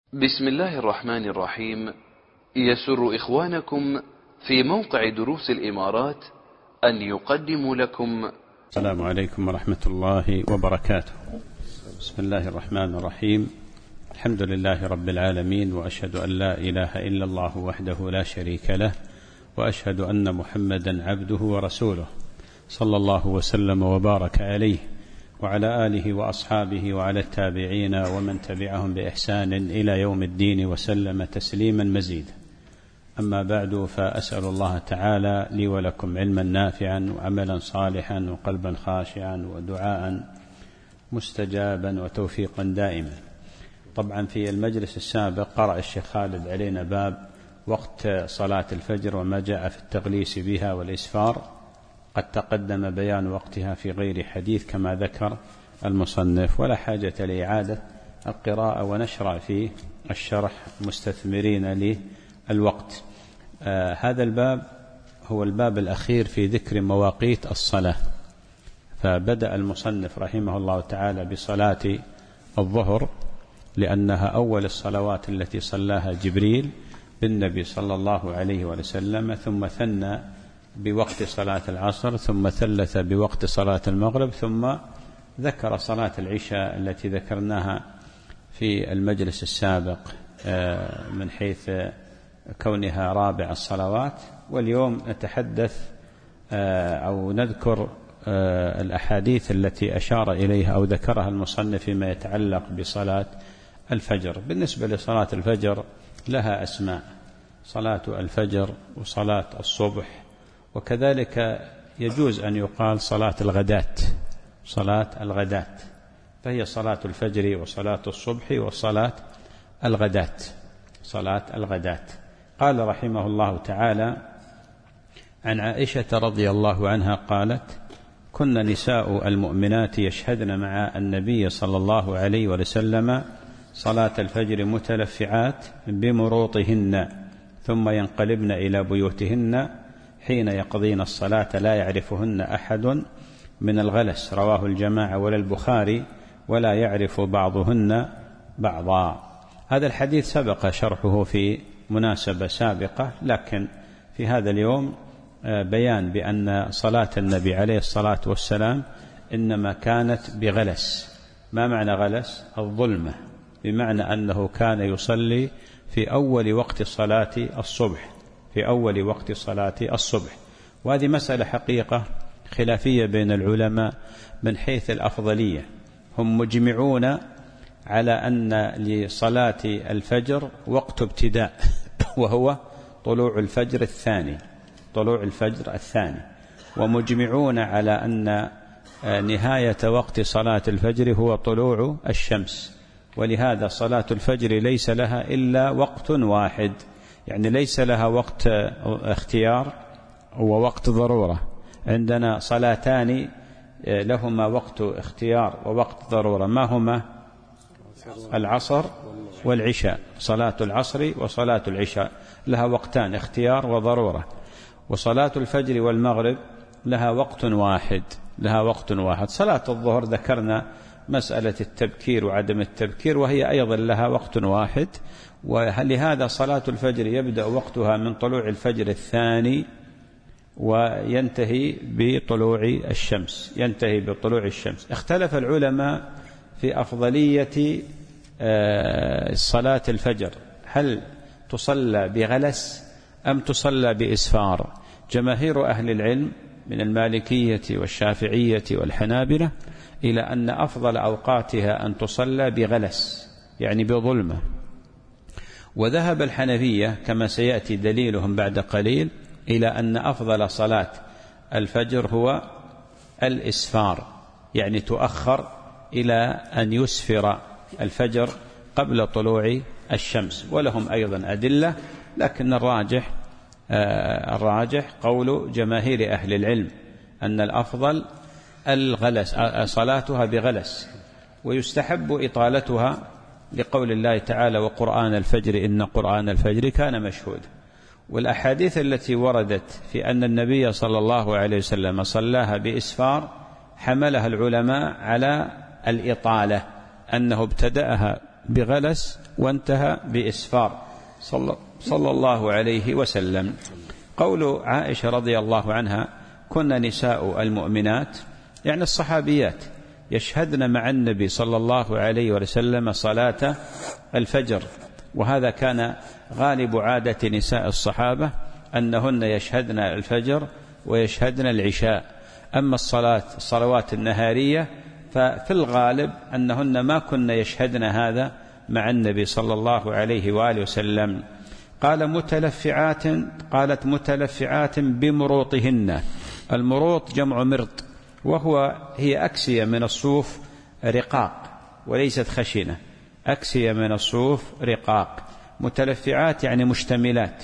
بسم الله الرحمن الرحيم. يسر إخوانكم في موقع دروس الإمارات أن يقدموا لكم. السلام عليكم ورحمة الله وبركاته. بسم الله الرحمن الرحيم. الحمد لله رب العالمين، وأشهد أن لا إله إلا الله وحده لا شريك له، وأشهد أن محمدا عبده ورسوله، صلى الله وسلم وبارك عليه وعلى آله وأصحابه وعلى التابعين ومن تبعهم بإحسان إلى يوم الدين وسلم تسليما مزيدا. أما بعد، فأسأل الله تعالى لي ولكم علما نافعا وعملا صالحا وقلبا خاشعا ودعاء مستجابا وتوفيقا دائما. طبعا في المجلس السابق قرأ الشيخ خالد علينا باب وقت صلاة الفجر وما جاء في التغليس بها والإسفار. قد تقدم بيان وقتها في غير حديث كما ذكر المصنف، ولا حاجة لإعادة القراءة ونشرع في الشرح مستثمرين للوقت. هذا الباب هو الباب الأخير في ذكر مواقيت الصلاة. فبدأ المصنف رحمه الله تعالى بصلاة الظهر، لأنها أول الصلوات التي صلاها جبريل بالنبي صلى الله عليه وسلم، ثم ثنى بوقت صلاة العصر، ثم ثلث بوقت صلاة المغرب، ثم ذكر صلاة العشاء التي ذكرناها في المجلس السابق من حيث كونها رابع الصلوات. واليوم نتحدث أو نذكر الأحاديث التي أشار إليها أو ذكرها المصنف فيما يتعلق بصلاة الفجر. بالنسبة لصلاة الفجر لها أسماء: صلاة الفجر وصلاة الصبح، وكذلك يجوز أن يقال صلاة الغداة. صلاة الغداة فهي صلاة الفجر وصلاة الصبح وصلاة الغداة. صلاة الغداة. قال رحمه الله تعالى عن عائشة رضي الله عنها قالت: كن نساء المؤمنات يشهدن مع النبي صلى الله عليه وسلم صلاة الفجر متلفعات بمروطهن، ثم ينقلبن إلى بيوتهن حين يقضين الصلاة لا يعرفهن أحد من الغلس. رواه الجماعة ولا البخاري، ولا يعرف بعضهن بعضا. هذا الحديث سبق شرحه في مناسبة سابقة، لكن في هذا اليوم بيان بأن صلاة النبي عليه الصلاة والسلام إنما كانت بغلس. ما معنى غلس؟ الظلمة، بمعنى أنه كان يصلي في أول وقت صلاة الصبح، في أول وقت صلاة الصبح. وهذه مسألة حقيقة خلافية بين العلماء من حيث الأفضلية. هم مجمعون على أن لصلاة الفجر وقت ابتداء وهو طلوع الفجر الثاني، طلوع الفجر الثاني، ومجمعون على أن نهاية وقت صلاة الفجر هو طلوع الشمس. ولهذا صلاة الفجر ليس لها إلا وقت واحد، يعني ليس لها وقت اختيار ووقت ضرورة. عندنا صلاتان لهما وقت اختيار ووقت ضرورة، ما هما؟ العصر والعشاء. صلاة العصر وصلاة العشاء لها وقتان، اختيار وضرورة. وصلاة الفجر والمغرب لها وقت واحد، لها وقت واحد. صلاة الظهر ذكرنا مسألة التبكير وعدم التبكير، وهي أيضا لها وقت واحد. ولهذا صلاة الفجر يبدأ وقتها من طلوع الفجر الثاني وينتهي بطلوع الشمس، ينتهي بطلوع الشمس. اختلف العلماء في أفضلية صلاة الفجر، هل تصلى بغلس أم تصلى بإسفار؟ جماهير أهل العلم من المالكية والشافعية والحنابلة إلى أن أفضل أوقاتها أن تصلى بغلس، يعني بظلمة. وذهب الحنفية كما سيأتي دليلهم بعد قليل إلى أن أفضل صلاة الفجر هو الإسفار، يعني تؤخر إلى أن يسفر الفجر قبل طلوع الشمس. ولهم أيضا أدلة، لكن الراجح قول جماهير أهل العلم أن الأفضل الغلس، صلاتها بغلس. ويستحب إطالتها لقول الله تعالى: وقرآن الفجر إن قرآن الفجر كان مشهودا. والأحاديث التي وردت في أن النبي صلى الله عليه وسلم صلاها بإسفار حملها العلماء على الإطالة، أنه ابتدأها بغلس وانتهى بإسفار صلى الله عليه وسلم. قول عائشة رضي الله عنها: كنا نساء المؤمنات، يعني الصحابيات، يشهدن مع النبي صلى الله عليه وسلم صلاة الفجر، وهذا كان غالب عادة نساء الصحابة أنهن يشهدن الفجر ويشهدن العشاء. أما الصلوات النهارية ففي الغالب أنهن ما كن يشهدن هذا مع النبي صلى الله عليه وآله وسلم. قالت متلفعات بمروطهن. المروط جمع مرط، هي أكسية من الصوف رقاق وليست خشنة، أكسية من الصوف رقاق. متلفعات يعني مشتملات.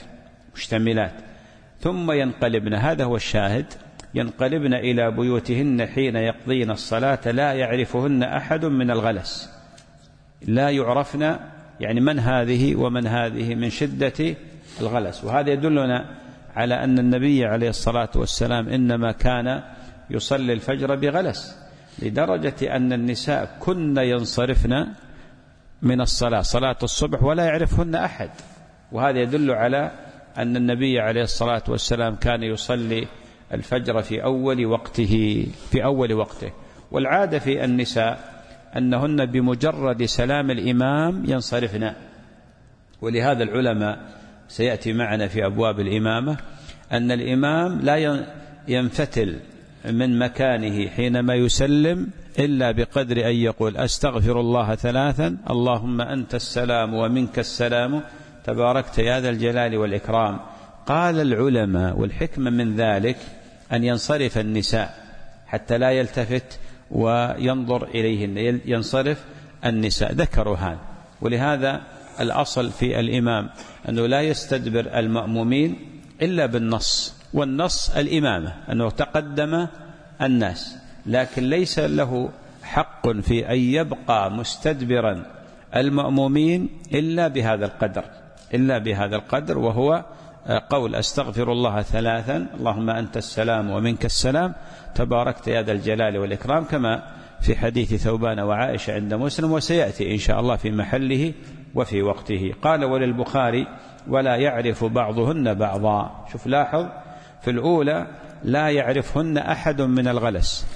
ثم ينقلبن، هذا هو الشاهد، ينقلبن إلى بيوتهن حين يقضين الصلاة لا يعرفهن أحد من الغلس، لا يعرفن يعني من هذه ومن هذه من شدة الغلس. وهذا يدلنا على أن النبي عليه الصلاة والسلام إنما كان يصلي الفجر بغلس، لدرجة أن النساء كن ينصرفن من صلاة الصبح ولا يعرفهن أحد. وهذا يدل على أن النبي عليه الصلاة والسلام كان يصلي الفجر في أول وقته. والعادة في النساء أنهن بمجرد سلام الإمام ينصرفن، ولهذا العلماء سيأتي معنا في أبواب الإمامة أن الإمام لا ينفتل من مكانه حينما يسلم إلا بقدر أن يقول: أستغفر الله 3، اللهم أنت السلام ومنك السلام تباركت يا ذا الجلال والإكرام. قال العلماء: والحكمة من ذلك أن ينصرف النساء حتى لا يلتفت وينظر إليهن، ينصرف النساء، ذكروا هذا. ولهذا الأصل في الإمام أنه لا يستدبر المأمومين إلا بالنص، والنص الإمامة، أنه تقدم الناس، لكن ليس له حق في أن يبقى مستدبرا المأمومين إلا بهذا القدر، وهو قول: أستغفر الله 3، اللهم أنت السلام ومنك السلام تباركت يا ذا الجلال والإكرام، كما في حديث ثوبان وعائشة عند مسلم، وسيأتي إن شاء الله في محله وفي وقته. قال: وللبخاري: ولا يعرف بعضهن بعضا. شوف، لاحظ في الأولى: لا يعرفهن أحد من الغلس،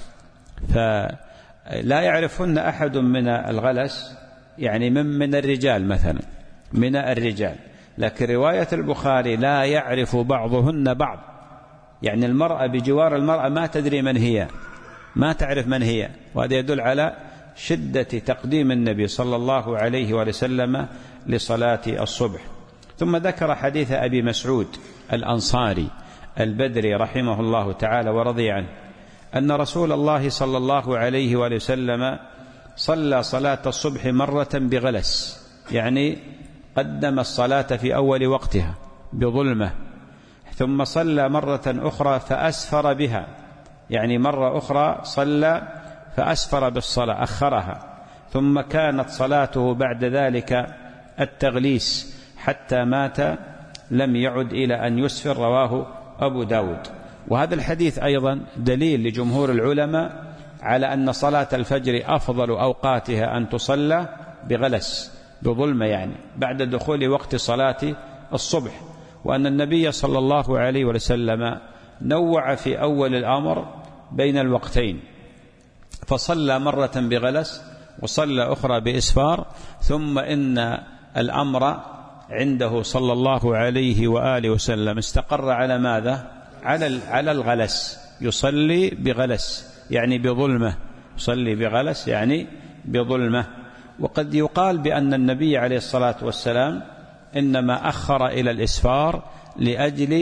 فلا يعرفهن أحد من الغلس يعني من الرجال مثلا، من الرجال. لكن رواية البخاري: لا يعرف بعضهن بعض، يعني المرأة بجوار المرأة ما تدري من هي، ما تعرف من هي. وهذا يدل على شدة تقديم النبي صلى الله عليه وسلم لصلاة الصبح. ثم ذكر حديث أبي مسعود الأنصاري البدري رحمه الله تعالى ورضي عنه أن رسول الله صلى الله عليه وسلم صلى صلاة الصبح مرة بغلس، يعني قدم الصلاة في أول وقتها بظلمة، ثم صلى مرة أخرى فأسفر بها، يعني مرة أخرى صلى فأسفر بالصلاة، أخرها. ثم كانت صلاته بعد ذلك التغليس حتى مات لم يعد إلى أن يسفر، رواه أبو داود. وهذا الحديث أيضا دليل لجمهور العلماء على أن صلاة الفجر أفضل أوقاتها أن تصلى بغلس، بظلمة، يعني بعد دخول وقت صلاة الصبح. وأن النبي صلى الله عليه وسلم نوع في أول الأمر بين الوقتين، فصلى مرة بغلس وصلى أخرى بإسفار. ثم إن الأمر عنده صلى الله عليه وآله وسلم استقر على ماذا؟ على الغلس، يصلي بغلس يعني بظلمة، يصلي بغلس يعني بظلمة. وقد يقال بأن النبي عليه الصلاة والسلام إنما أخر إلى الإسفار لأجل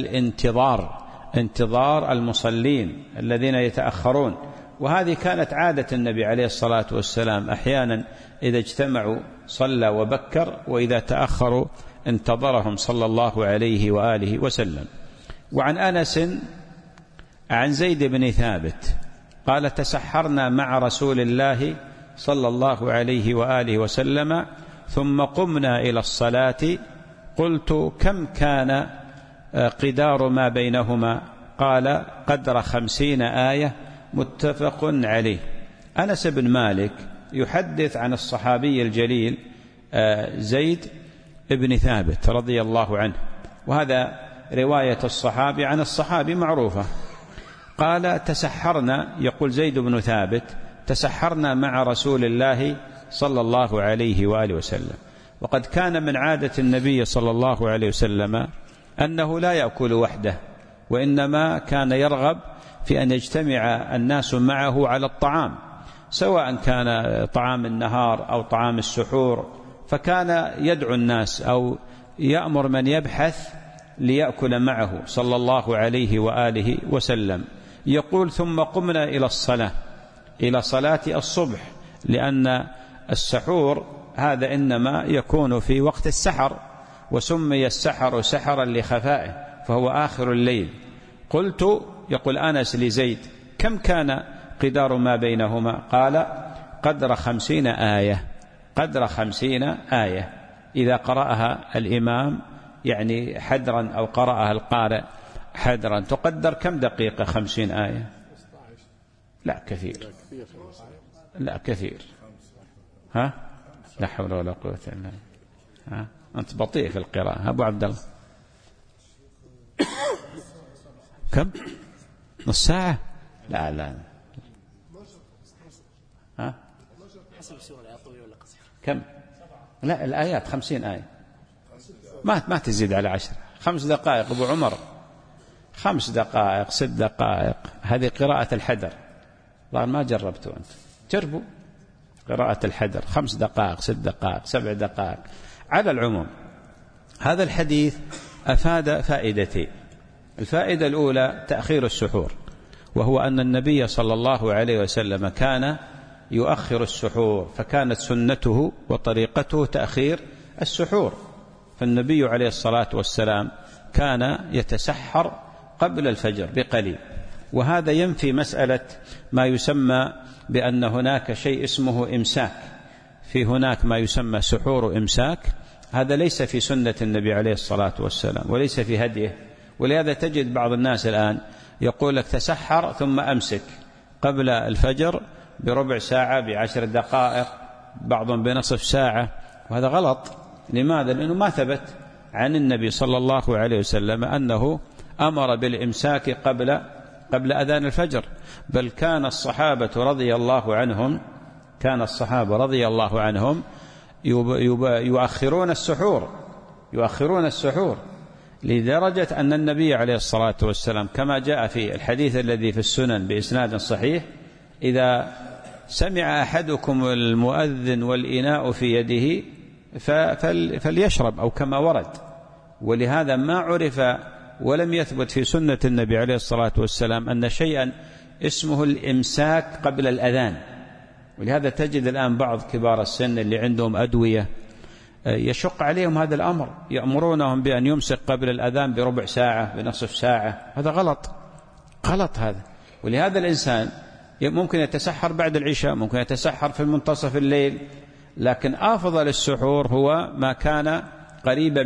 انتظار المصلين الذين يتأخرون. وهذه كانت عادة النبي عليه الصلاة والسلام، أحيانا إذا اجتمعوا صلى وبكر، وإذا تأخروا انتظرهم صلى الله عليه وآله وسلم. وعن أنس عن زيد بن ثابت قال: تسحرنا مع رسول الله صلى الله عليه وآله وسلم ثم قمنا إلى الصلاة، قلت: كم كان قدار ما بينهما؟ قال: قدر 50 آية، متفق عليه. أنس بن مالك يحدث عن الصحابي الجليل زيد بن ثابت رضي الله عنه، وهذا رواية الصحابي عن الصحابي معروفة. قال تسحرنا، يقول زيد بن ثابت، تسحرنا مع رسول الله صلى الله عليه وآله وسلم. وقد كان من عادة النبي صلى الله عليه وسلم أنه لا يأكل وحده، وإنما كان يرغب في أن يجتمع الناس معه على الطعام، سواء كان طعام النهار أو طعام السحور، فكان يدعو الناس أو يأمر من يبحث ليأكل معه صلى الله عليه وآله وسلم. يقول ثم قمنا إلى الصلاة، إلى صلاة الصبح، لأن السحور هذا إنما يكون في وقت السحر، وسمي السحر سحرا لخفائه، فهو آخر الليل. قلت، يقول أنس لزيد، كم كان قدار ما بينهما؟ قال قدر 50 آية، قدر 50 آية إذا قرأها الإمام يعني حدرا أو قرأها القارئ حدرا. تقدر كم دقيقة 50 آية؟ لا كثير، لا كثير. ها؟ لا حول ولا قوة إلا بالله. ها؟ أنت بطيء في القراءة أبو عبد الله. كم؟ نص ساعة؟ لا لا. ها؟ حسب السورة طويلة ولا قصيرة. كم؟ لا الآيات 50 آية، ما تزيد على 10. 5 دقائق أبو عمر، 5 دقائق 6 دقائق، هذه قراءة الحدر. والله ما جربتوا أنت، جربوا قراءة الحدر، 5 دقائق 6 دقائق 7 دقائق. على العموم هذا الحديث أفاد فائدتين. الفائدة الأولى تأخير السحور، وهو أن النبي صلى الله عليه وسلم كان يؤخر السحور، فكانت سنته وطريقته تأخير السحور. فالنبي عليه الصلاة والسلام كان يتسحر قبل الفجر بقليل، وهذا ينفي مسألة ما يسمى بأن هناك شيء اسمه إمساك. في هناك ما يسمى سحور إمساك، هذا ليس في سنة النبي عليه الصلاة والسلام وليس في هديه. ولهذا تجد بعض الناس الآن يقول لك تسحر ثم أمسك قبل الفجر بربع ساعة، ب10 دقائق، بعضهم بنصف ساعة، وهذا غلط. لماذا؟ لأنه ما ثبت عن النبي صلى الله عليه وسلم أنه أمر بالإمساك قبل أذان الفجر، بل كان الصحابة رضي الله عنهم يؤخرون السحور لدرجة أن النبي عليه الصلاة والسلام كما جاء في الحديث الذي في السنن بإسناد صحيح: إذا سمع أحدكم المؤذن والإناء في يده فليشرب، أو كما ورد. ولهذا ما عرف ولم يثبت في سنة النبي عليه الصلاة والسلام أن شيئا اسمه الإمساك قبل الأذان. ولهذا تجد الآن بعض كبار السن اللي عندهم أدوية يشق عليهم هذا الأمر، يأمرونهم بأن يمسك قبل الأذان بربع ساعة بنصف ساعة. هذا غلط هذا. ولهذا الإنسان ممكن يتسحر بعد العشاء، ممكن يتسحر في منتصف الليل، لكن أفضل السحور هو ما كان قريبا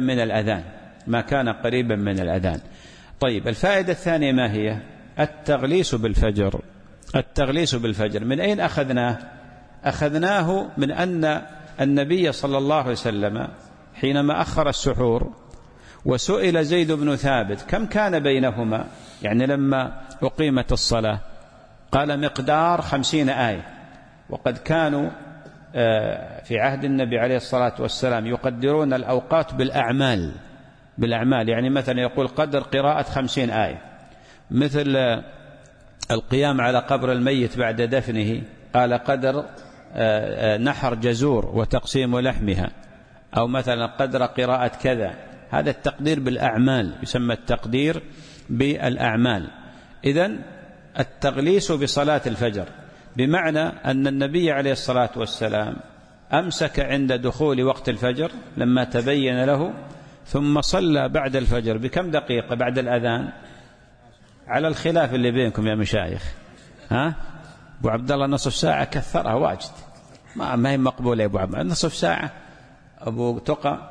من الأذان. طيب، الفائدة الثانية ما هي؟ التغليس بالفجر. من أين أخذناه من أن النبي صلى الله عليه وسلم حينما أخر السحور وسئل زيد بن ثابت كم كان بينهما، يعني لما أقيمت الصلاة، قال مقدار 50 آية. وقد كانوا في عهد النبي عليه الصلاة والسلام يقدرون الأوقات بالأعمال، يعني مثلا يقول قدر قراءة 50 آية، مثل القيام على قبر الميت بعد دفنه، قال قدر نحر جزور وتقسيم لحمها، أو مثلا قدر قراءة كذا. هذا التقدير بالأعمال، يسمى التقدير بالأعمال. إذن التغليس بصلاة الفجر بمعنى أن النبي عليه الصلاة والسلام أمسك عند دخول وقت الفجر لما تبين له، ثم صلى بعد الفجر بكم دقيقة بعد الأذان، على الخلاف اللي بينكم يا مشايخ. أبو عبد الله نصف ساعة كثرها واجد، ما هي مقبولة يا أبو عبد الله. نصف ساعة أبو تقى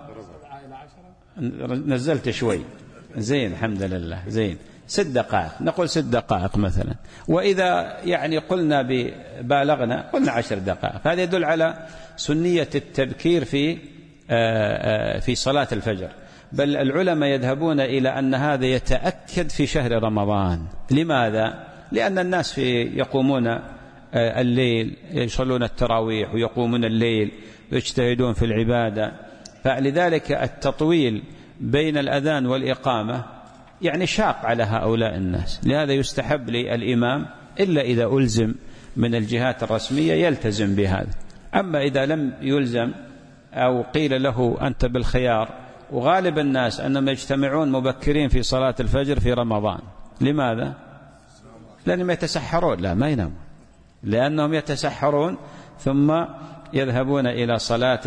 نزلت شوي، زين الحمد لله، زين. 6 دقائق، نقول 6 دقائق مثلا. وإذا يعني قلنا بالغنا قلنا 10 دقائق. هذا يدل على سنية التبكير في في صلاة الفجر، بل العلماء يذهبون إلى أن هذا يتأكد في شهر رمضان. لماذا؟ لأن الناس يقومون الليل، يصلون التراويح ويقومون الليل ويجتهدون في العبادة، فلذلك التطويل بين الأذان والإقامة يعني شاق على هؤلاء الناس. لهذا يستحب للإمام إلا إذا ألزم من الجهات الرسمية يلتزم بهذا. أما إذا لم يلزم أو قيل له أنت بالخيار، وغالب الناس أنهم يجتمعون مبكرين في صلاة الفجر في رمضان. لماذا؟ لأنهم يتسحرون، لا ما ينامون، لأنهم يتسحرون ثم يذهبون إلى صلاة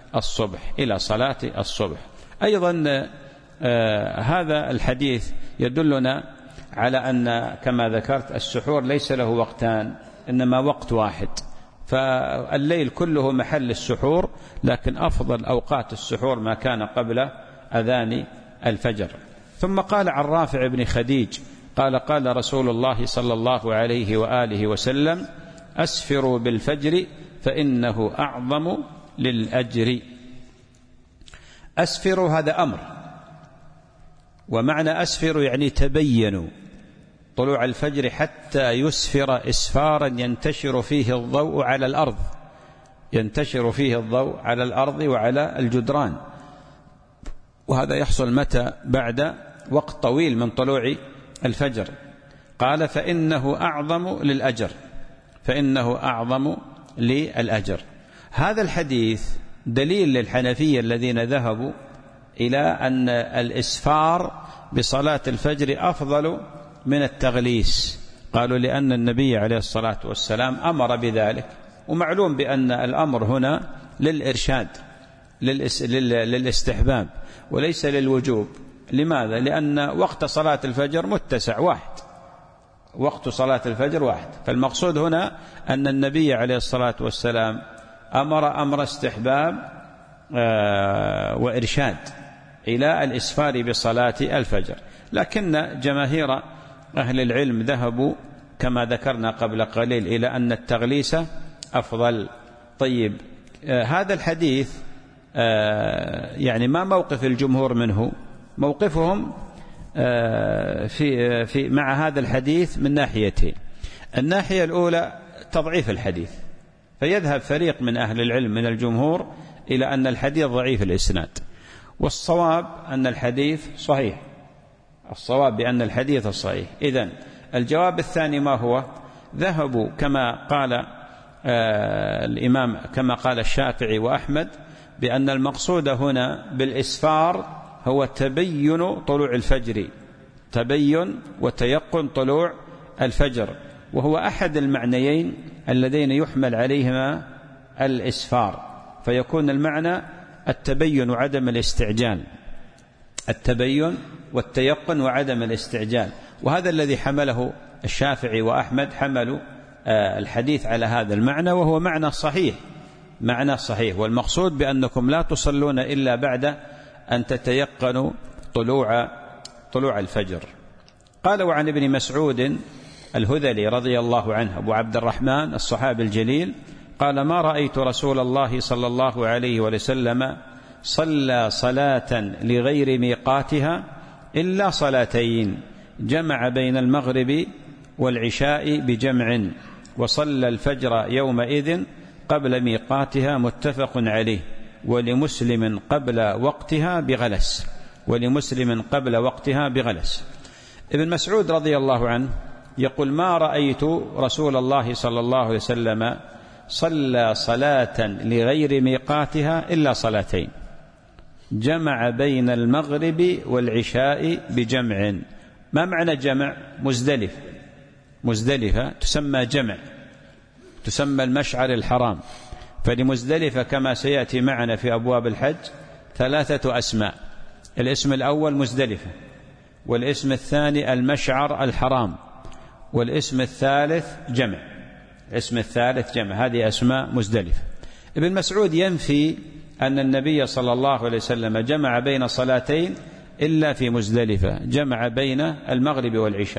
الصبح. أيضا هذا الحديث يدلنا على أن كما ذكرت السحور ليس له وقتان، إنما وقت واحد، فالليل كله محل السحور، لكن أفضل أوقات السحور ما كان قبل أذان الفجر. ثم قال عن رافع بن خديج قال رسول الله صلى الله عليه وآله وسلم: أسفروا بالفجر فإنه أعظم للأجر. أسفروا هذا أمر، ومعنى أسفروا يعني تبينوا طلوع الفجر حتى يسفر إسفارا ينتشر فيه الضوء على الأرض وعلى الجدران. وهذا يحصل متى؟ بعد وقت طويل من طلوع الفجر. قال: فإنه أعظم للأجر. هذا الحديث دليل للحنفية الذين ذهبوا إلى أن الإسفار بصلاة الفجر أفضل من التغليس. قالوا لأن النبي عليه الصلاة والسلام أمر بذلك، ومعلوم بأن الأمر هنا للإرشاد للاستحباب وليس للوجوب. لماذا؟ لأن وقت صلاة الفجر متسع واحد، فالمقصود هنا أن النبي عليه الصلاة والسلام أمر استحباب وإرشاد إلى الإسفار بصلاة الفجر. لكن جماهير أهل العلم ذهبوا كما ذكرنا قبل قليل إلى أن التغليس أفضل. طيب، هذا الحديث يعني ما موقف الجمهور منه؟ موقفهم في مع هذا الحديث من ناحيتين. الناحية الأولى تضعيف الحديث، فيذهب فريق من أهل العلم من الجمهور إلى أن الحديث ضعيف الإسناد، والصواب أن الحديث صحيح، الصواب بأن الحديث صحيح. إذن الجواب الثاني ما هو؟ ذهبوا كما قال الإمام، كما قال الشافعي وأحمد، بأن المقصود هنا بالإسفار هو تبين طلوع الفجر، تبين وتيقن طلوع الفجر، وهو أحد المعنيين اللذين يحمل عليهما الإسفار، فيكون المعنى التبين وعدم الاستعجال، التبين والتيقن وعدم الاستعجال. وهذا الذي حمله الشافعي وأحمد، حملوا الحديث على هذا المعنى، وهو معنى صحيح، والمقصود بأنكم لا تصلون إلا بعد أن تتيقنوا طلوع الفجر. قال: وعن ابن مسعود الهذلي رضي الله عنه أبو عبد الرحمن الصحابي الجليل قال: ما رأيت رسول الله صلى الله عليه وسلم صلى صلاة لغير ميقاتها إلا صلاتين، جمع بين المغرب والعشاء بجمع، وصلى الفجر يومئذ قبل ميقاتها، متفق عليه، ولمسلم قبل وقتها بغلس. ابن مسعود رضي الله عنه يقول: ما رأيت رسول الله صلى الله عليه وسلم صلى صلاة لغير ميقاتها إلا صلاتين، جمع بين المغرب والعشاء بجمع. ما معنى جمع؟ مزدلفة تسمى جمع، تسمى المشعر الحرام. فلمزدلفة كما سيأتي معنا في أبواب الحج 3 أسماء: الاسم الأول مزدلفة، والاسم الثاني المشعر الحرام، والاسم الثالث جمع. هذه أسماء مزدلفة. ابن مسعود ينفي أن النبي صلى الله عليه وسلم جمع بين صلاتين إلا في مزدلفة، جمع بين المغرب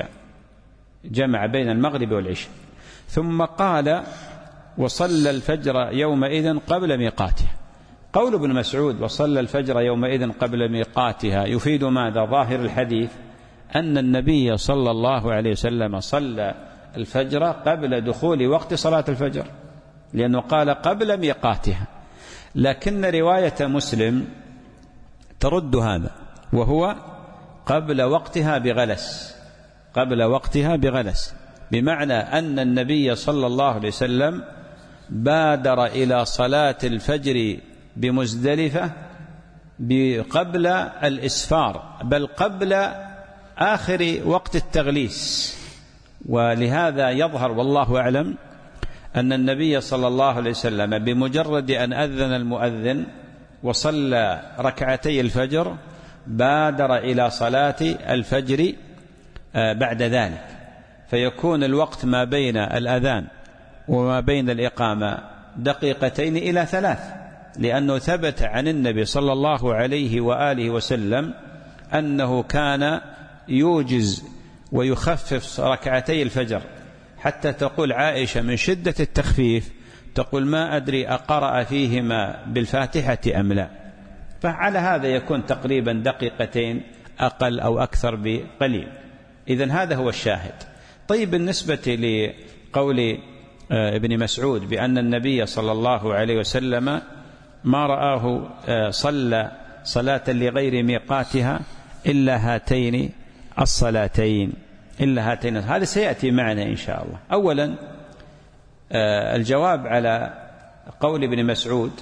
والعشاء. ثم قال: وصلى الفجر يومئذ قبل ميقاته. قول ابن مسعود وصلى الفجر يومئذ قبل ميقاتها يفيد ماذا؟ ظاهر الحديث أن النبي صلى الله عليه وسلم صلى الفجر قبل دخول وقت صلاة الفجر، لأنه قال قبل ميقاتها. لكن رواية مسلم ترد هذا، وهو قبل وقتها بغلس، قبل وقتها بغلس، بمعنى أن النبي صلى الله عليه وسلم بادر إلى صلاة الفجر بمزدلفة قبل الإسفار، بل قبل آخر وقت التغليس. ولهذا يظهر والله أعلم أن النبي صلى الله عليه وسلم بمجرد أن أذن المؤذن وصلى ركعتي الفجر بادر إلى صلاة الفجر بعد ذلك، فيكون الوقت ما بين الأذان وما بين الإقامة 2 إلى 3، لأنه ثبت عن النبي صلى الله عليه وآله وسلم أنه كان يوجز ويخفف ركعتي الفجر، حتى تقول عائشة من شدة التخفيف تقول ما أدري أقرأ فيهما بالفاتحة أم لا. فعلى هذا يكون تقريبا 2 أقل أو أكثر بقليل. إذن هذا هو الشاهد. طيب بالنسبة لقول ابن مسعود بأن النبي صلى الله عليه وسلم ما رآه صلى صلاة لغير ميقاتها إلا هاتين الصلاتين، إلا هاتين، هذا سيأتي معنا إن شاء الله. أولا الجواب على قول ابن مسعود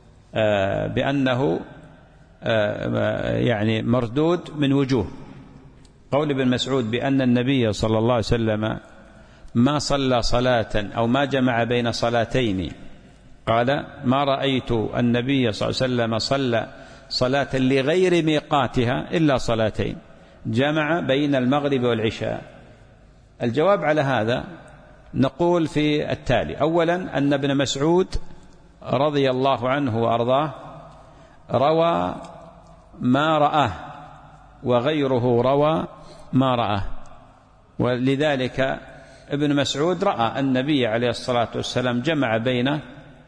بأنه يعني مردود من وجوه. قول ابن مسعود بأن النبي صلى الله عليه وسلم ما صلى صلاة أو ما جمع بين صلاتين، قال ما رأيت النبي صلى الله عليه وسلم صلى صلاة لغير ميقاتها إلا صلاتين، جمع بين المغرب والعشاء. الجواب على هذا نقول في التالي: أولا أن ابن مسعود رضي الله عنه وأرضاه روى ما رآه وغيره روى ما رآه، ولذلك ابن مسعود رأى النبي عليه الصلاة والسلام جمع بين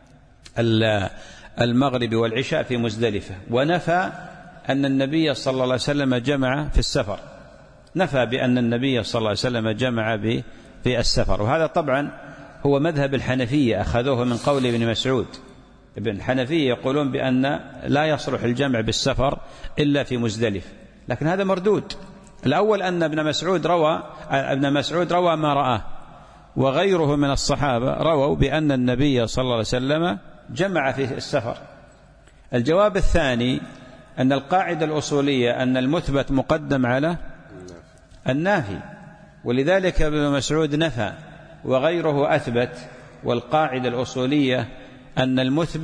المغرب والعشاء في مزدلفة، ونفى أن النبي صلى الله عليه وسلم جمع في السفر، نفى بأن النبي صلى الله عليه وسلم جمع في السفر. وهذا طبعا هو مذهب الحنفية، أخذوه من قول ابن مسعود. ابن الحنفية يقولون بأن لا يصلح الجمع بالسفر إلا في مزدلف، لكن هذا مردود. الأول أن ابن مسعود روى ما رآه، وغيره من الصحابة رووا بأن النبي صلى الله عليه وسلم جمع في السفر. الجواب الثاني أن القاعدة الأصولية أن المثبت مقدم على النافي، ولذلك ابن مسعود نفى وغيره أثبت، والقاعدة الأصولية أن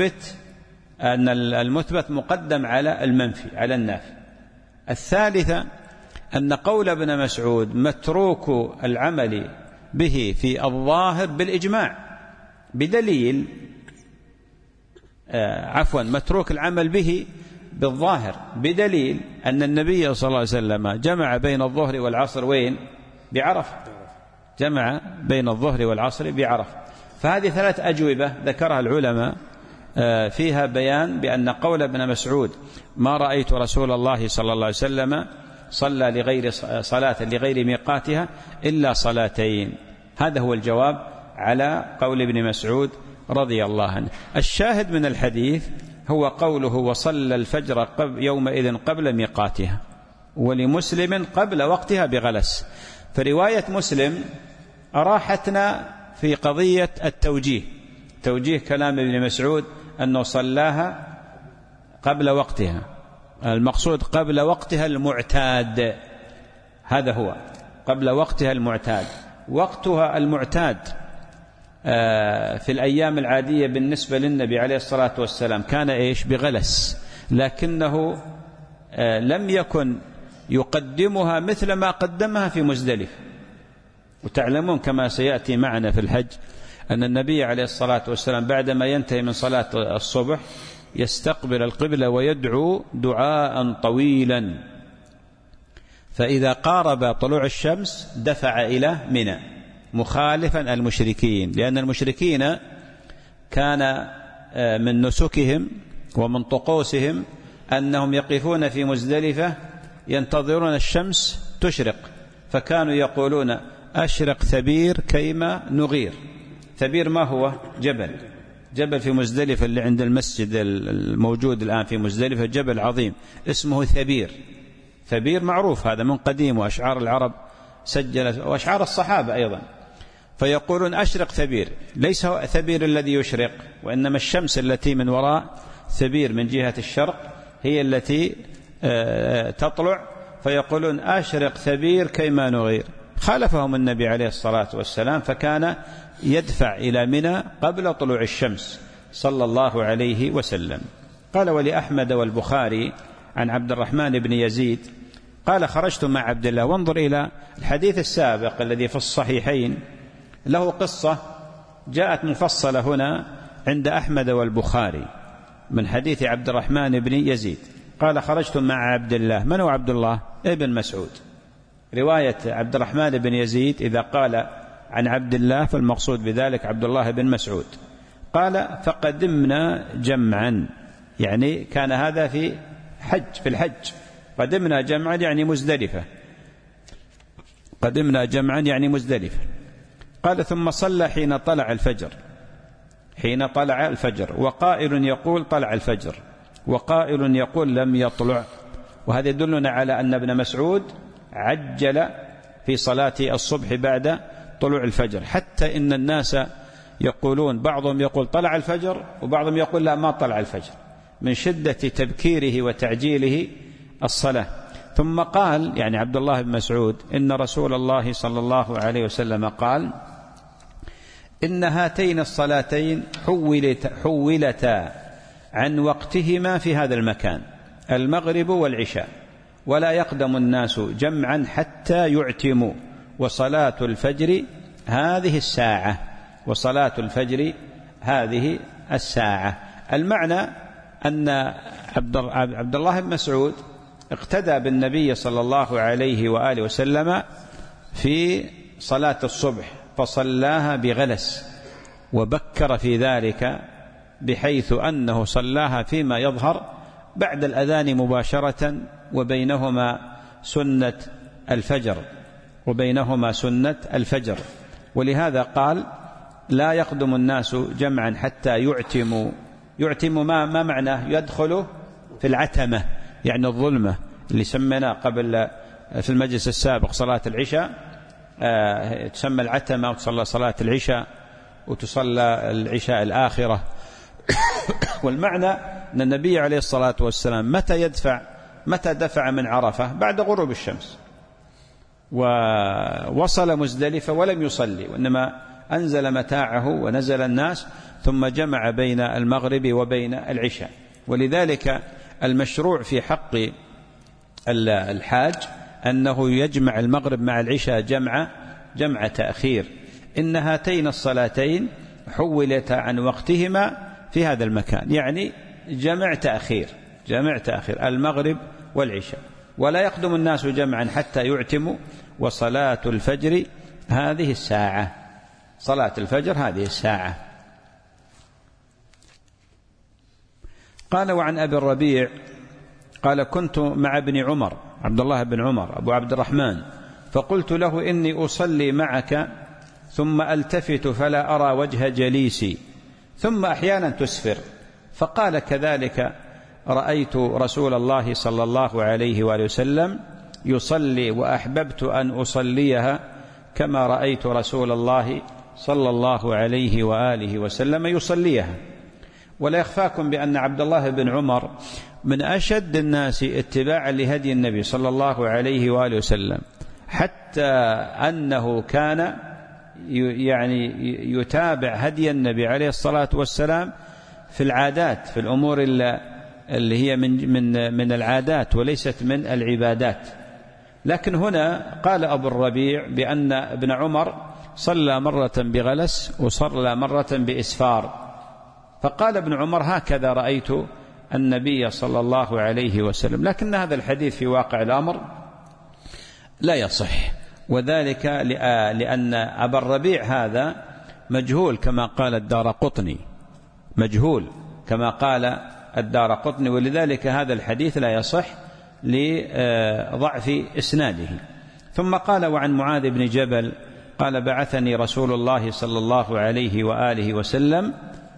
المثبت مقدم على المنفي، على النافي. الثالثة أن قول ابن مسعود متروك العمل به في الظاهر بالإجماع بدليل متروك العمل به بالظاهر بدليل أن النبي صلى الله عليه وسلم جمع بين الظهر والعصر وين؟ بعرفة، جمع بين الظهر والعصر بعرفة. فهذه 3 أجوبة ذكرها العلماء فيها بيان بأن قول ابن مسعود ما رأيت رسول الله صلى الله عليه وسلم صلى صلاة لغير ميقاتها إلا صلاتين، هذا هو الجواب على قول ابن مسعود رضي الله عنه. الشاهد من الحديث هو قوله وصلى الفجر يومئذ قبل ميقاتها، ولمسلم قبل وقتها بغلس. فرواية مسلم أراحتنا في قضية توجيه كلام ابن مسعود أنه صلاها قبل وقتها، المقصود قبل وقتها المعتاد، هذا هو قبل وقتها المعتاد. وقتها المعتاد في الأيام العادية بالنسبة للنبي عليه الصلاة والسلام كان إيش؟ بغلس، لكنه لم يكن يقدمها مثل ما قدمها في مزدلف. وتعلمون كما سيأتي معنا في الحج أن النبي عليه الصلاة والسلام بعدما ينتهي من صلاة الصبح يستقبل القبلة ويدعو دعاء طويلا، فإذا قارب طلوع الشمس دفع إلى منى مخالفا المشركين، لأن المشركين كان من نسكهم ومن طقوسهم أنهم يقفون في مزدلفة ينتظرون الشمس تشرق، فكانوا يقولون أشرق ثبير كيما نغير. ثبير ما هو؟ جبل في مزدلفة اللي عند المسجد الموجود الآن في مزدلفة، جبل عظيم اسمه ثبير معروف هذا من قديم، وأشعار العرب سجلت وأشعار الصحابة أيضا. فيقولون أشرق ثبير، ليس هو ثبير الذي يشرق، وإنما الشمس التي من وراء ثبير من جهة الشرق هي التي تطلع، فيقولون أشرق ثبير كيما نغير. خالفهم النبي عليه الصلاة والسلام، فكان يدفع إلى منى قبل طلوع الشمس صلى الله عليه وسلم. قال ولأحمد والبخاري عن عبد الرحمن بن يزيد قال خرجت مع عبد الله. وانظر إلى الحديث السابق الذي في الصحيحين، له قصة جاءت مفصلة هنا عند أحمد والبخاري من حديث عبد الرحمن بن يزيد قال خرجت مع عبد الله. من هو عبد الله؟ ابن مسعود. رواية عبد الرحمن بن يزيد إذا قال عن عبد الله فالمقصود بذلك عبد الله بن مسعود. قال فقدمنا جمعا، يعني كان هذا في الحج. قدمنا جمعا يعني مزدلفة، قدمنا جمعا يعني مزدلفة. قال ثم صلى حين طلع الفجر، وقائل يقول طلع الفجر، وقائل يقول لم يطلع. وهذا يدلنا على أن ابن مسعود عجل في صلاة الصبح بعد طلوع الفجر، حتى إن الناس يقولون بعضهم يقول طلع الفجر وبعضهم يقول لا ما طلع الفجر، من شدة تبكيره وتعجيله الصلاة. ثم قال يعني عبد الله بن مسعود إن رسول الله صلى الله عليه وسلم قال إن هاتين الصلاتين حولتا عن وقتهما في هذا المكان، المغرب والعشاء، ولا يقدم الناس جمعا حتى يعتموا، وصلاة الفجر هذه الساعة. المعنى أن عبد الله بن مسعود اقتدى بالنبي صلى الله عليه وآله وسلم في صلاة الصبح، فصلاها بغلس وبكر في ذلك، بحيث أنه صلاها فيما يظهر بعد الأذان مباشرة، وبينهما سنة الفجر. ولهذا قال لا يقدم الناس جمعا حتى يعتموا ما معناه؟ يدخل في العتمة، يعني الظلمة اللي سمينا قبل في المجلس السابق صلاة العشاء، تسمى العتمة، وتصلى صلاة العشاء وتصلى العشاء الآخرة. والمعنى أن النبي عليه الصلاة والسلام متى دفع من عرفة؟ بعد غروب الشمس، ووصل مزدلفة ولم يصلي، وإنما أنزل متاعه ونزل الناس، ثم جمع بين المغرب وبين العشاء. ولذلك المشروع في حق الحاج أنه يجمع المغرب مع العشاء جمع تأخير. إن هاتين الصلاتين حولتا عن وقتهما في هذا المكان، يعني جمع تأخير المغرب والعشاء. ولا يقدم الناس جمعا حتى يعتموا، وصلاة الفجر هذه الساعة. قال وعن أبي الربيع قال كنت مع ابن عمر، عبد الله بن عمر أبو عبد الرحمن، فقلت له إني أصلي معك ثم ألتفت فلا أرى وجه جليسي، ثم أحيانا تسفر. فقال كذلك رأيت رسول الله صلى الله عليه وآله وسلم يصلي، وأحببت أن أصليها كما رأيت رسول الله صلى الله عليه وآله وسلم يصليها. ولا يخفاكم بأن عبد الله بن عمر من أشد الناس اتباعا لهدي النبي صلى الله عليه وآله وسلم، حتى أنه كان يعني يتابع هدي النبي عليه الصلاة والسلام في العادات، في الأمور اللي هي من العادات وليست من العبادات. لكن هنا قال أبو الربيع بأن ابن عمر صلى مرة بغلس وصلى مرة بإسفار، فقال ابن عمر هكذا رأيت النبي صلى الله عليه وسلم. لكن هذا الحديث في واقع الأمر لا يصح، وذلك لأن أبا الربيع هذا مجهول كما قال الدارقطني، مجهول كما قال الدارقطني، ولذلك هذا الحديث لا يصح لضعف إسناده. ثم قال: وعن معاذ بن جبل قال: بعثني رسول الله صلى الله عليه وآله وسلم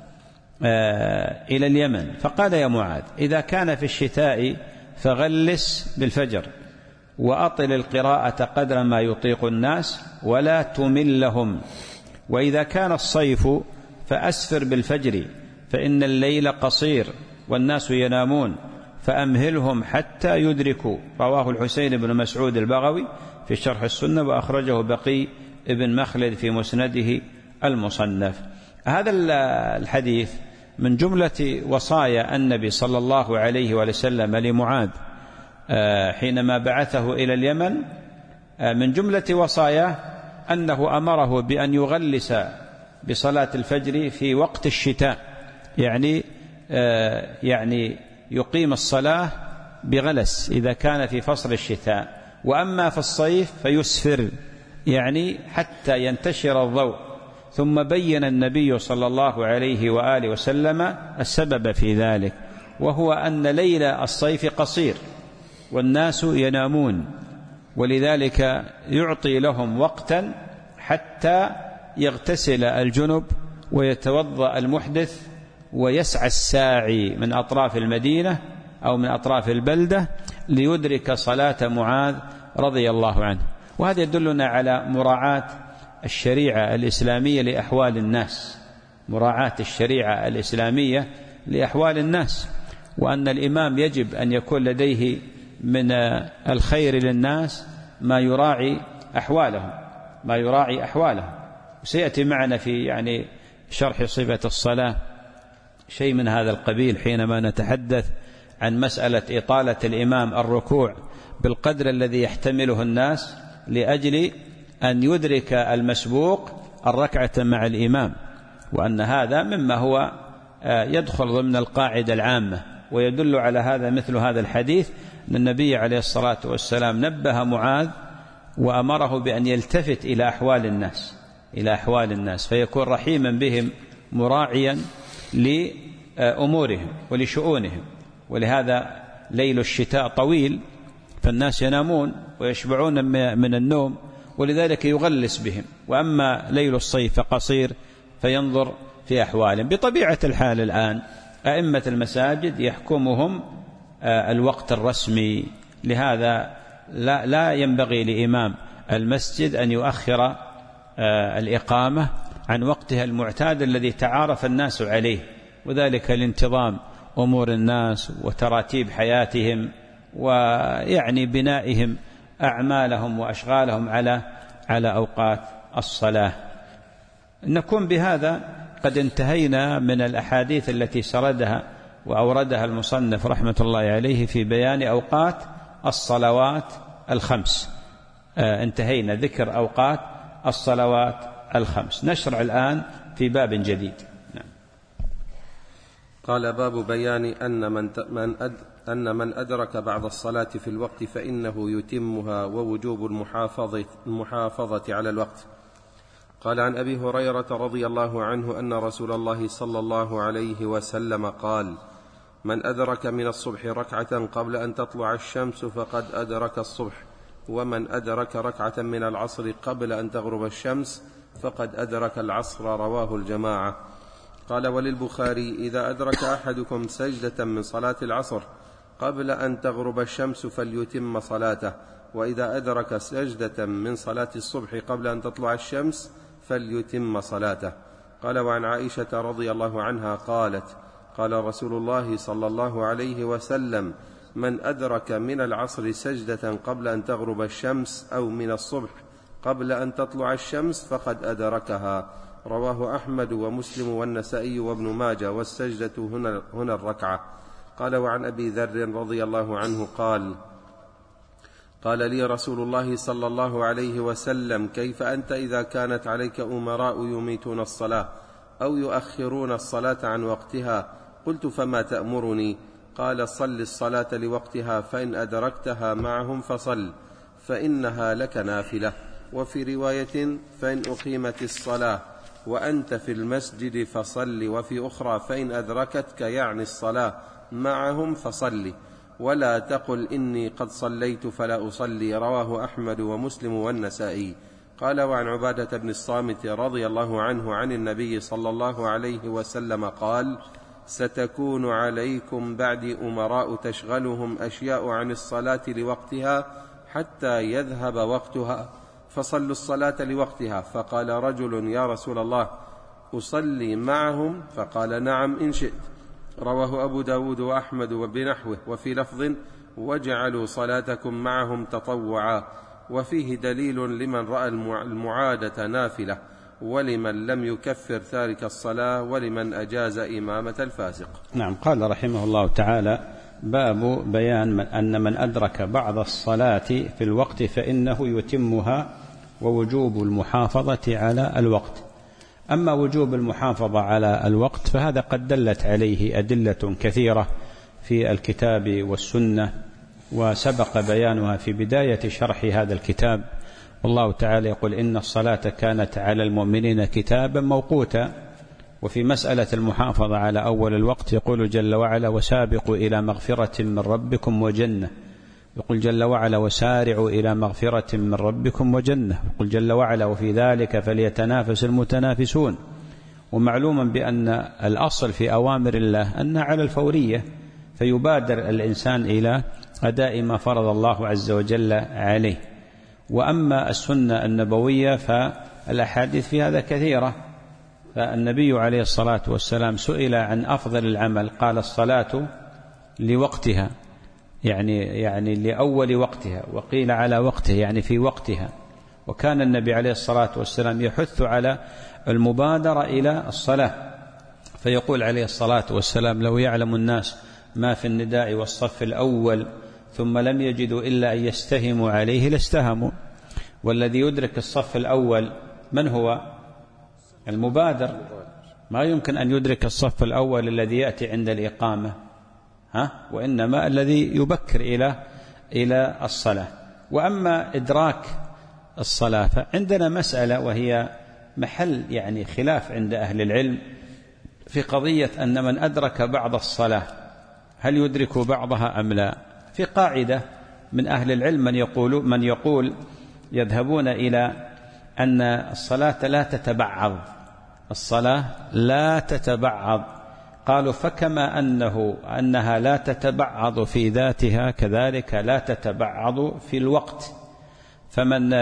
إلى اليمن فقال: يا معاذ، إذا كان في الشتاء فغلس بالفجر وأطل القراءة قدر ما يطيق الناس ولا تملهم، وإذا كان الصيف فأسفر بالفجر فإن الليل قصير والناس ينامون فأمهلهم حتى يدركوا. رواه الحسين بن مسعود البغوي في شرح السنة، وأخرجه بقي ابن مخلد في مسنده المصنف. هذا الحديث من جملة وصايا النبي صلى الله عليه وسلم لمعاذ حينما بعثه إلى اليمن. من جملة وصاياه أنه أمره بأن يغلس بصلاة الفجر في وقت الشتاء، يعني يقيم الصلاة بغلس إذا كان في فصل الشتاء، وأما في الصيف فيسفر يعني حتى ينتشر الضوء. ثم بين النبي صلى الله عليه وآله وسلم السبب في ذلك، وهو أن ليل الصيف قصير والناس ينامون، ولذلك يعطي لهم وقتا حتى يغتسل الجنب ويتوضأ المحدث ويسعى الساعي من أطراف المدينة أو من أطراف البلدة ليدرك صلاة معاذ رضي الله عنه. وهذا يدلنا على مراعاة الشريعة الإسلامية لأحوال الناس، مراعاة الشريعة الإسلامية لأحوال الناس، وأن الإمام يجب أن يكون لديه من الخير للناس ما يراعي أحوالهم. وسيأتي معنا في شرح صفة الصلاة شيء من هذا القبيل حينما نتحدث عن مسألة إطالة الإمام الركوع بالقدر الذي يحتمله الناس لأجل أن يدرك المسبوق الركعة مع الإمام، وأن هذا مما هو يدخل ضمن القاعدة العامة. ويدل على هذا مثل هذا الحديث أن النبي عليه الصلاة والسلام نبه معاذ وأمره بأن يلتفت إلى أحوال الناس فيكون رحيما بهم مراعيا لأمورهم ولشؤونهم. ولهذا ليل الشتاء طويل فالناس ينامون ويشبعون من النوم، ولذلك يغلس بهم. وأما ليل الصيف فقصير فينظر في أحوالهم. بطبيعة الحال الآن أئمة المساجد يحكمهم الوقت الرسمي، لهذا لا ينبغي لإمام المسجد أن يؤخر الإقامة عن وقتها المعتاد الذي تعارف الناس عليه، وذلك لانتظام أمور الناس وتراتيب حياتهم بنائهم أعمالهم وأشغالهم على أوقات الصلاة. نكون بهذا قد انتهينا من الأحاديث التي سردها وأوردها المصنف رحمة الله عليه في بيان أوقات الصلوات الخمس. انتهينا ذكر أوقات الصلوات الخمس. نشرع الآن في باب جديد. قال: باب بيان أن من أدرك بعض الصلاة في الوقت فإنه يتمها، ووجوب المحافظة على الوقت. قال: عن أبي هريرة رضي الله عنه أن رسول الله صلى الله عليه وسلم قال: من أدرك من الصبح ركعة قبل أن تطلع الشمس فقد أدرك الصبح، ومن أدرك ركعة من العصر قبل أن تغرب الشمس فقد أدرك العصر. رواه الجماعة. قال: وللبخاري: إذا أدرك أحدكم سجدة من صلاة العصر قبل أن تغرب الشمس فليتم صلاته، وإذا أدرك سجدة من صلاة الصبح قبل أن تطلع الشمس فليتم صلاته. قال: وعن عائشة رضي الله عنها قالت: قال رسول الله صلى الله عليه وسلم: من أدرك من العصر سجدة قبل أن تغرب الشمس أو من الصبح قبل أن تطلع الشمس فقد أدركها. رواه أحمد ومسلم والنسائي وابن ماجه، والسجدة هنا الركعة. قال: وعن أبي ذر رضي الله عنه قال لي رسول الله صلى الله عليه وسلم: كيف أنت إذا كانت عليك أمراء يميتون الصلاة أو يؤخرون الصلاة عن وقتها؟ قلت: فما تأمرني؟ قال: صل الصلاة لوقتها، فإن أدركتها معهم فصل، فإنها لك نافلة. وفي رواية: فإن أقيمت الصلاة وأنت في المسجد فصل. وفي أخرى: فإن أدركتك يعني الصلاة معهم فصل، ولا تقل إني قد صليت فلا أصلي. رواه أحمد ومسلم والنسائي. قال: وعن عبادة بن الصامت رضي الله عنه عن النبي صلى الله عليه وسلم قال: ستكون عليكم بعد أمراء تشغلهم أشياء عن الصلاة لوقتها حتى يذهب وقتها، فصلوا الصلاة لوقتها. فقال رجل: يا رسول الله، أصلي معهم؟ فقال: نعم إن شئت. رواه أبو داود وأحمد وبنحوه، وفي لفظ: واجعلوا صلاتكم معهم تطوعا. وفيه دليل لمن رأى المعادة نافلة، ولمن لم يكفر تارك الصلاة، ولمن أجاز إمامة الفاسق. نعم. قال رحمه الله تعالى: باب بيان أن من أدرك بعض الصلاة في الوقت فإنه يتمها، ووجوب المحافظة على الوقت. أما وجوب المحافظة على الوقت فهذا قد دلت عليه أدلة كثيرة في الكتاب والسنة، وسبق بيانها في بداية شرح هذا الكتاب. والله تعالى يقول: إن الصلاة كانت على المؤمنين كتابا موقوتا. وفي مسألة المحافظة على أول الوقت يقول جل وعلا: وسابقوا إلى مغفرة من ربكم وجنة. يقول جل وعلا: وسارعوا إلى مغفرة من ربكم وجنة. يقول جل وعلا: وفي ذلك فليتنافس المتنافسون. ومعلوما بأن الأصل في أوامر الله أنها على الفورية، فيبادر الإنسان إلى أداء ما فرض الله عز وجل عليه. وأما السنة النبوية فالأحاديث في هذا كثيرة. فالنبي عليه الصلاة والسلام سئل عن أفضل العمل، قال: الصلاة لوقتها، يعني لأول وقتها، وقيل على وقته يعني في وقتها. وكان النبي عليه الصلاة والسلام يحث على المبادرة إلى الصلاة، فيقول عليه الصلاة والسلام: لو يعلم الناس ما في النداء والصف الأول ثم لم يجدوا إلا أن يستهموا عليه لاستهموا. والذي يدرك الصف الأول من هو؟ المبادر. ما يمكن أن يدرك الصف الأول الذي يأتي عند الإقامة، وإنما الذي يبكر إلى الصلاة. وأما إدراك الصلاة فعندنا مسألة وهي محل يعني خلاف عند أهل العلم في قضية أن من أدرك بعض الصلاة هل يدرك بعضها أم لا. في قاعدة من أهل العلم من يقول يذهبون إلى أن الصلاة لا تتبعض، الصلاة لا تتبعض. قالوا: فكما أنها لا تتبعض في ذاتها كذلك لا تتبعض في الوقت. فمن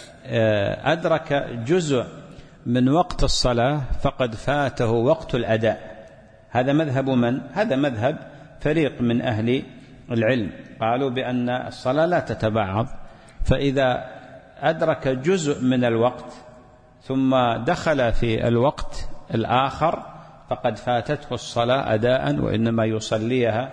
أدرك جزء من وقت الصلاة فقد فاته وقت الأداء. هذا مذهب من؟ هذا مذهب فريق من أهل العلم، قالوا بأن الصلاة لا تتبعض. فإذا أدرك جزء من الوقت ثم دخل في الوقت الآخر فقد فاتته الصلاة أداء، وإنما يصليها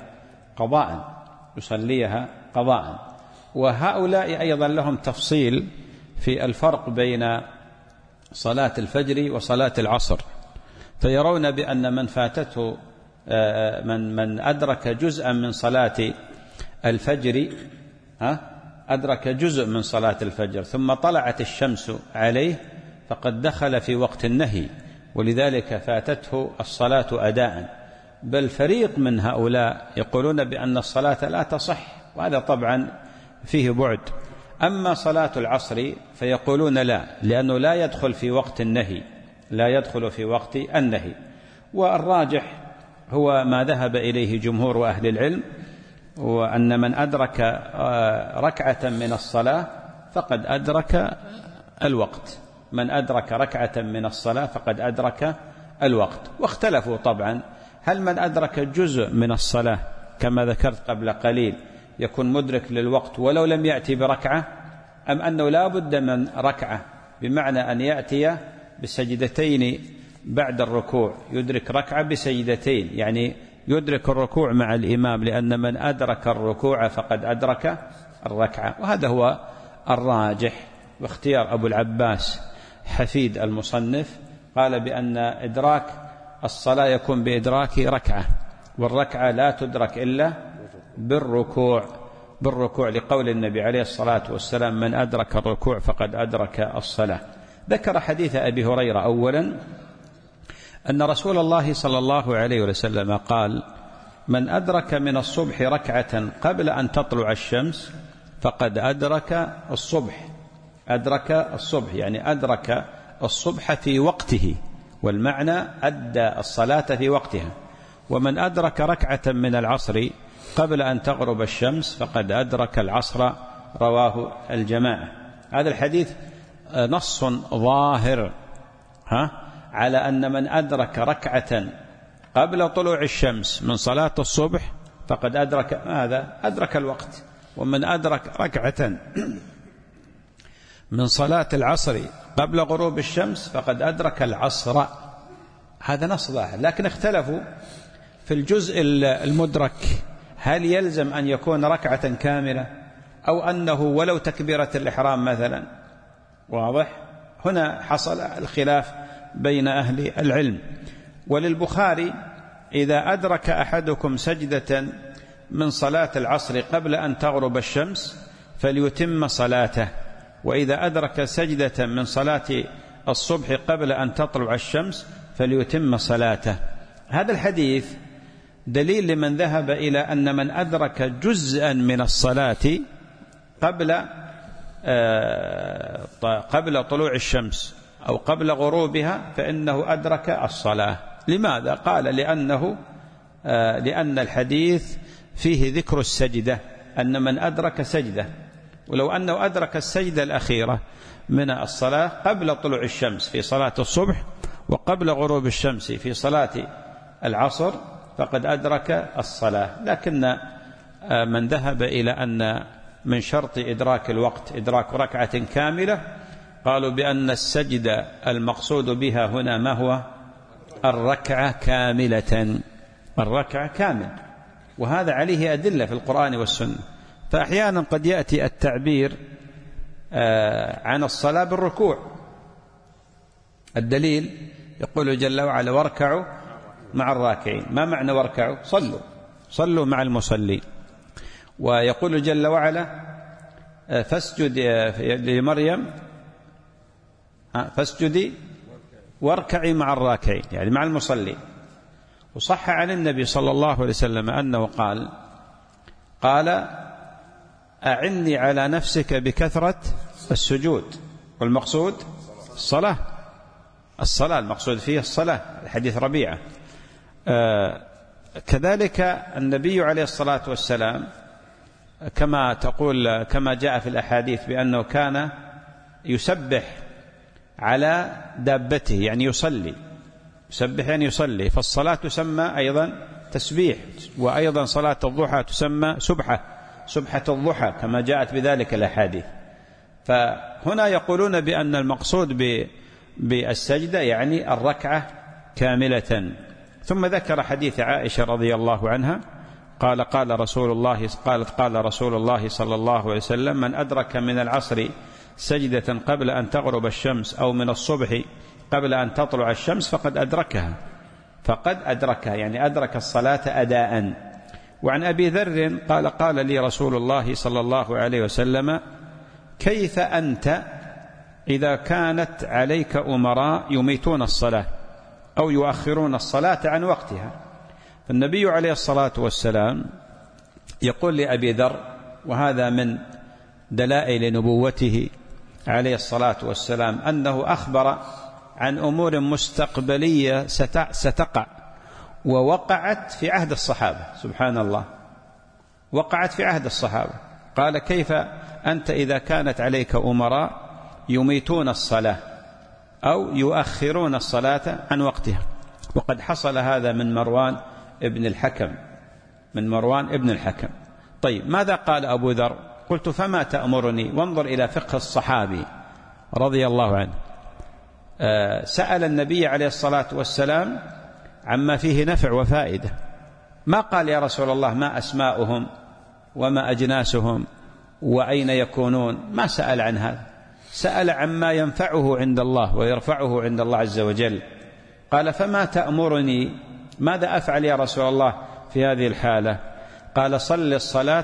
قضاء. وهؤلاء أيضا لهم تفصيل في الفرق بين صلاة الفجر وصلاة العصر، فيرون بأن من فاتته من أدرك جزءا من صلاة الفجر، أدرك جزء من صلاة الفجر ثم طلعت الشمس عليه فقد دخل في وقت النهي، ولذلك فاتته الصلاة أداء. بل فريق من هؤلاء يقولون بأن الصلاة لا تصح، وهذا طبعا فيه بعد. أما صلاة العصر فيقولون لا، لأنه لا يدخل في وقت النهي، لا يدخل في وقت النهي. والراجح هو ما ذهب إليه جمهور أهل العلم، وأن من أدرك ركعة من الصلاة فقد أدرك الوقت. من أدرك ركعة من الصلاة فقد أدرك الوقت. واختلفوا طبعا، هل من أدرك جزء من الصلاة كما ذكرت قبل قليل يكون مدرك للوقت ولو لم يأتي بركعة، أم أنه لا بد من ركعة، بمعنى أن يأتي بسجدتين بعد الركوع، يدرك ركعة بسجدتين، يعني يدرك الركوع مع الإمام، لأن من أدرك الركوع فقد أدرك الركعة. وهذا هو الراجح، واختيار أبو العباس حفيد المصنف قال بأن إدراك الصلاة يكون بإدراك ركعة، والركعة لا تدرك إلا بالركوع لقول النبي عليه الصلاة والسلام: من أدرك الركوع فقد أدرك الصلاة. ذكر حديث أبي هريرة أولا أن رسول الله صلى الله عليه وسلم قال: من أدرك من الصبح ركعة قبل أن تطلع الشمس فقد أدرك الصبح. أدرك الصبح يعني أدرك الصبح في وقته، والمعنى أدى الصلاة في وقتها. ومن أدرك ركعة من العصر قبل أن تغرب الشمس فقد أدرك العصر، رواه الجماعة. هذا الحديث نص ظاهر على أن من أدرك ركعة قبل طلوع الشمس من صلاة الصبح فقد أدرك ماذا؟ أدرك الوقت. ومن أدرك ركعة من صلاة العصر قبل غروب الشمس فقد أدرك العصر. هذا نص ظاهر، لكن اختلفوا في الجزء المدرك، هل يلزم أن يكون ركعة كاملة أو أنه ولو تكبيرة الإحرام مثلا؟ واضح؟ هنا حصل الخلاف بين أهل العلم. وللبخاري: إذا أدرك أحدكم سجدة من صلاة العصر قبل أن تغرب الشمس فليتم صلاته، وإذا أدرك سجدة من صلاة الصبح قبل أن تطلع الشمس فليتم صلاته. هذا الحديث دليل لمن ذهب إلى أن من أدرك جزءا من الصلاة قبل طلوع الشمس أو قبل غروبها فإنه أدرك الصلاة. لماذا؟ قال لأن الحديث فيه ذكر السجدة، أن من أدرك سجدة، ولو أنه أدرك السجدة الأخيرة من الصلاة قبل طلوع الشمس في صلاة الصبح وقبل غروب الشمس في صلاة العصر فقد أدرك الصلاة. لكن من ذهب إلى أن من شرط إدراك الوقت إدراك ركعة كاملة قالوا بأن السجدة المقصود بها هنا ما هو؟ الركعة كاملة، الركعة كامل، وهذا عليه أدلة في القرآن والسنة. فأحيانا قد يأتي التعبير عن الصلاة بالركوع. الدليل يقول جل وعلا: واركعوا مع الراكعين. ما معنى واركعوا؟ صلوا مع المصلين. ويقول جل وعلا: فاسجد لمريم فاسجدي واركعي مع الراكعين، يعني مع المصلين. وصح عن النبي صلى الله عليه وسلم أنه قال: أعني على نفسك بكثرة السجود. والمقصود الصلاة المقصود فيه الصلاة، حديث ربيعة. كذلك النبي عليه الصلاة والسلام كما جاء في الأحاديث بأنه كان يسبح على دابته، يعني يسبح يعني يصلي. فالصلاة تسمى أيضا تسبيح، وأيضا صلاة الضحى تسمى سبحة الضحى كما جاءت بذلك الأحاديث. فهنا يقولون بأن المقصود بالسجدة يعني الركعة كاملة. ثم ذكر حديث عائشة رضي الله عنها قال رسول الله صلى الله عليه وسلم: من أدرك من العصر سجدة قبل أن تغرب الشمس أو من الصبح قبل أن تطلع الشمس فقد أدركها يعني أدرك الصلاة أداء. وعن أبي ذر قال لي رسول الله صلى الله عليه وسلم: كيف أنت إذا كانت عليك أمراء يميتون الصلاة أو يؤخرون الصلاة عن وقتها؟ فالنبي عليه الصلاة والسلام يقول لأبي ذر، وهذا من دلائل نبوته عليه الصلاة والسلام، أنه أخبر عن أمور مستقبلية ستقع ووقعت في عهد الصحابة. سبحان الله، وقعت في عهد الصحابة. قال: كيف أنت إذا كانت عليك أمراء يميتون الصلاة أو يؤخرون الصلاة عن وقتها؟ وقد حصل هذا من مروان ابن الحكم. طيب، ماذا قال أبو ذر؟ قلت: فما تأمرني؟ وانظر إلى فقه الصحابي رضي الله عنه. سأل النبي عليه الصلاة والسلام عما فيه نفع وفائدة. ما قال: يا رسول الله ما أسماؤهم وما أجناسهم وأين يكونون؟ ما سأل عن هذا، سأل عما ينفعه عند الله ويرفعه عند الله عز وجل. قال: فما تأمرني؟ ماذا أفعل يا رسول الله في هذه الحالة؟ قال: صل الصلاة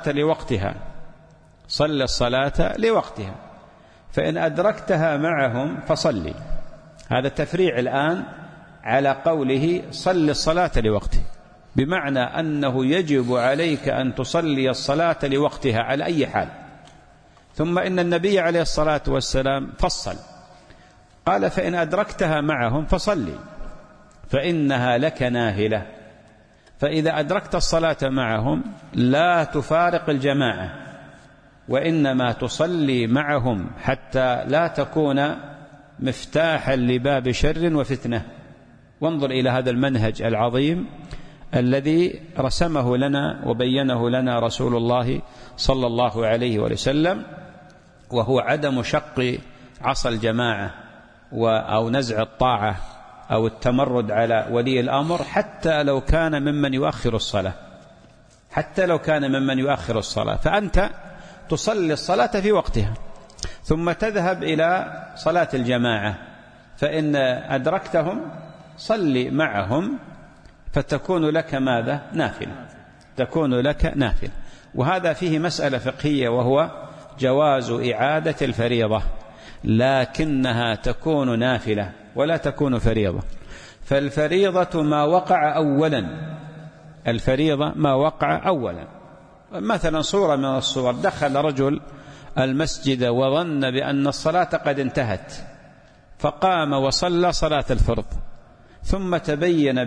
لوقتها، فإن أدركتها معهم فصلي. هذا تفريع الآن على قوله صل الصلاة لوقته. بمعنى أنه يجب عليك أن تصلي الصلاة لوقتها على أي حال. ثم إن النبي عليه الصلاة والسلام فصل، قال: فإن أدركتها معهم فصلي فإنها لك نافلة. فإذا أدركت الصلاة معهم لا تفارق الجماعة، وإنما تصلي معهم حتى لا تكون مفتاحا لباب شر وفتنة. وانظر إلى هذا المنهج العظيم الذي رسمه لنا وبينه لنا رسول الله صلى الله عليه وسلم، وهو عدم شق عصا الجماعة أو نزع الطاعة أو التمرد على ولي الأمر، حتى لو كان ممن يؤخر الصلاة، حتى لو كان ممن يؤخر الصلاة. فأنت تصلي الصلاة في وقتها ثم تذهب إلى صلاة الجماعة، فإن أدركتهم صلي معهم فتكون لك ماذا؟ نافلة، تكون لك نافلة. وهذا فيه مسألة فقهية، وهو جواز إعادة الفريضة، لكنها تكون نافلة ولا تكون فريضة. فالفريضة ما وقع أولا، الفريضة ما وقع أولا. مثلا صورة من الصور: دخل رجل المسجد وظن بأن الصلاة قد انتهت فقام وصلى صلاة الفرض، ثم تبين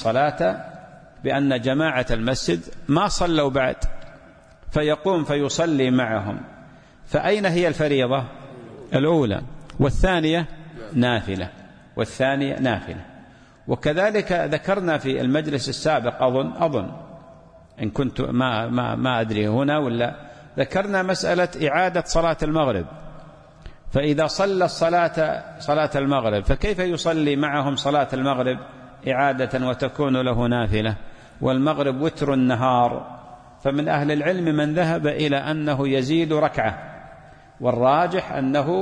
بأن جماعة المسجد ما صلوا بعد، فيقوم فيصلي معهم. فأين هي الفريضة؟ الأولى، والثانية نافلة، والثانية نافلة. وكذلك ذكرنا في المجلس السابق أظن إن كنت ما أدري هنا ولا، ذكرنا مسألة إعادة صلاة المغرب. فإذا صلى صلاة المغرب فكيف يصلي معهم صلاة المغرب إعادة وتكون له نافلة؟ والمغرب وتر النهار. فمن أهل العلم من ذهب إلى أنه يزيد ركعة، والراجح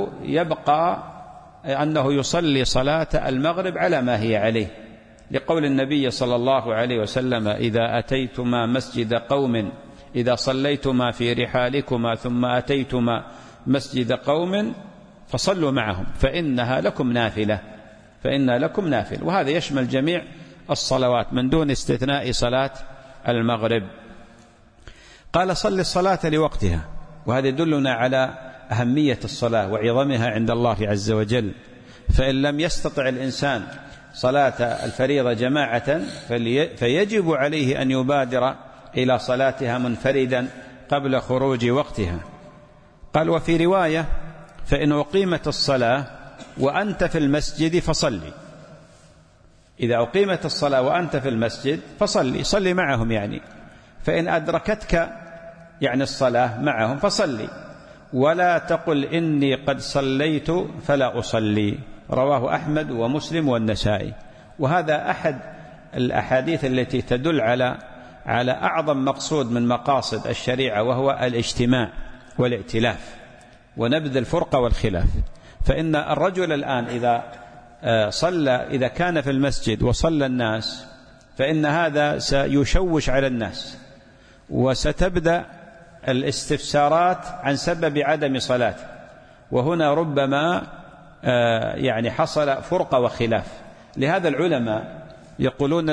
أنه يصلي صلاة المغرب على ما هي عليه، لقول النبي صلى الله عليه وسلم: إذا أتيتما مسجد قوم، إذا صليتما في رحالكما ثم أتيتما مسجد قوم فصلوا معهم فإنها لكم نافلة، فإنها لكم نافلة. وهذا يشمل جميع الصلوات من دون استثناء صلاة المغرب. قال: صل الصلاة لوقتها. وهذا يدلنا على أهمية الصلاة وعظمها عند الله عز وجل. فإن لم يستطع الإنسان صلاة الفريضة جماعة فيجب عليه أن يبادر إلى صلاتها منفردا قبل خروج وقتها. قال: وفي رواية: فإن أقيمت الصلاة وأنت في المسجد فصلي. إذا أقيمت الصلاة وأنت في المسجد صلي معهم يعني. فإن أدركتك يعني الصلاة معهم فصلي، ولا تقل إني قد صليت فلا أصلي. رواه أحمد ومسلم والنسائي. وهذا أحد الأحاديث التي تدل على أعظم مقصود من مقاصد الشريعة، وهو الاجتماع والائتلاف ونبذ الفرقة والخلاف. فإن الرجل الآن إذا كان في المسجد وصلى الناس، فإن هذا سيشوش على الناس، وستبدأ الاستفسارات عن سبب عدم صلاته، وهنا ربما يعني حصل فرقة وخلاف. لهذا العلماء يقولون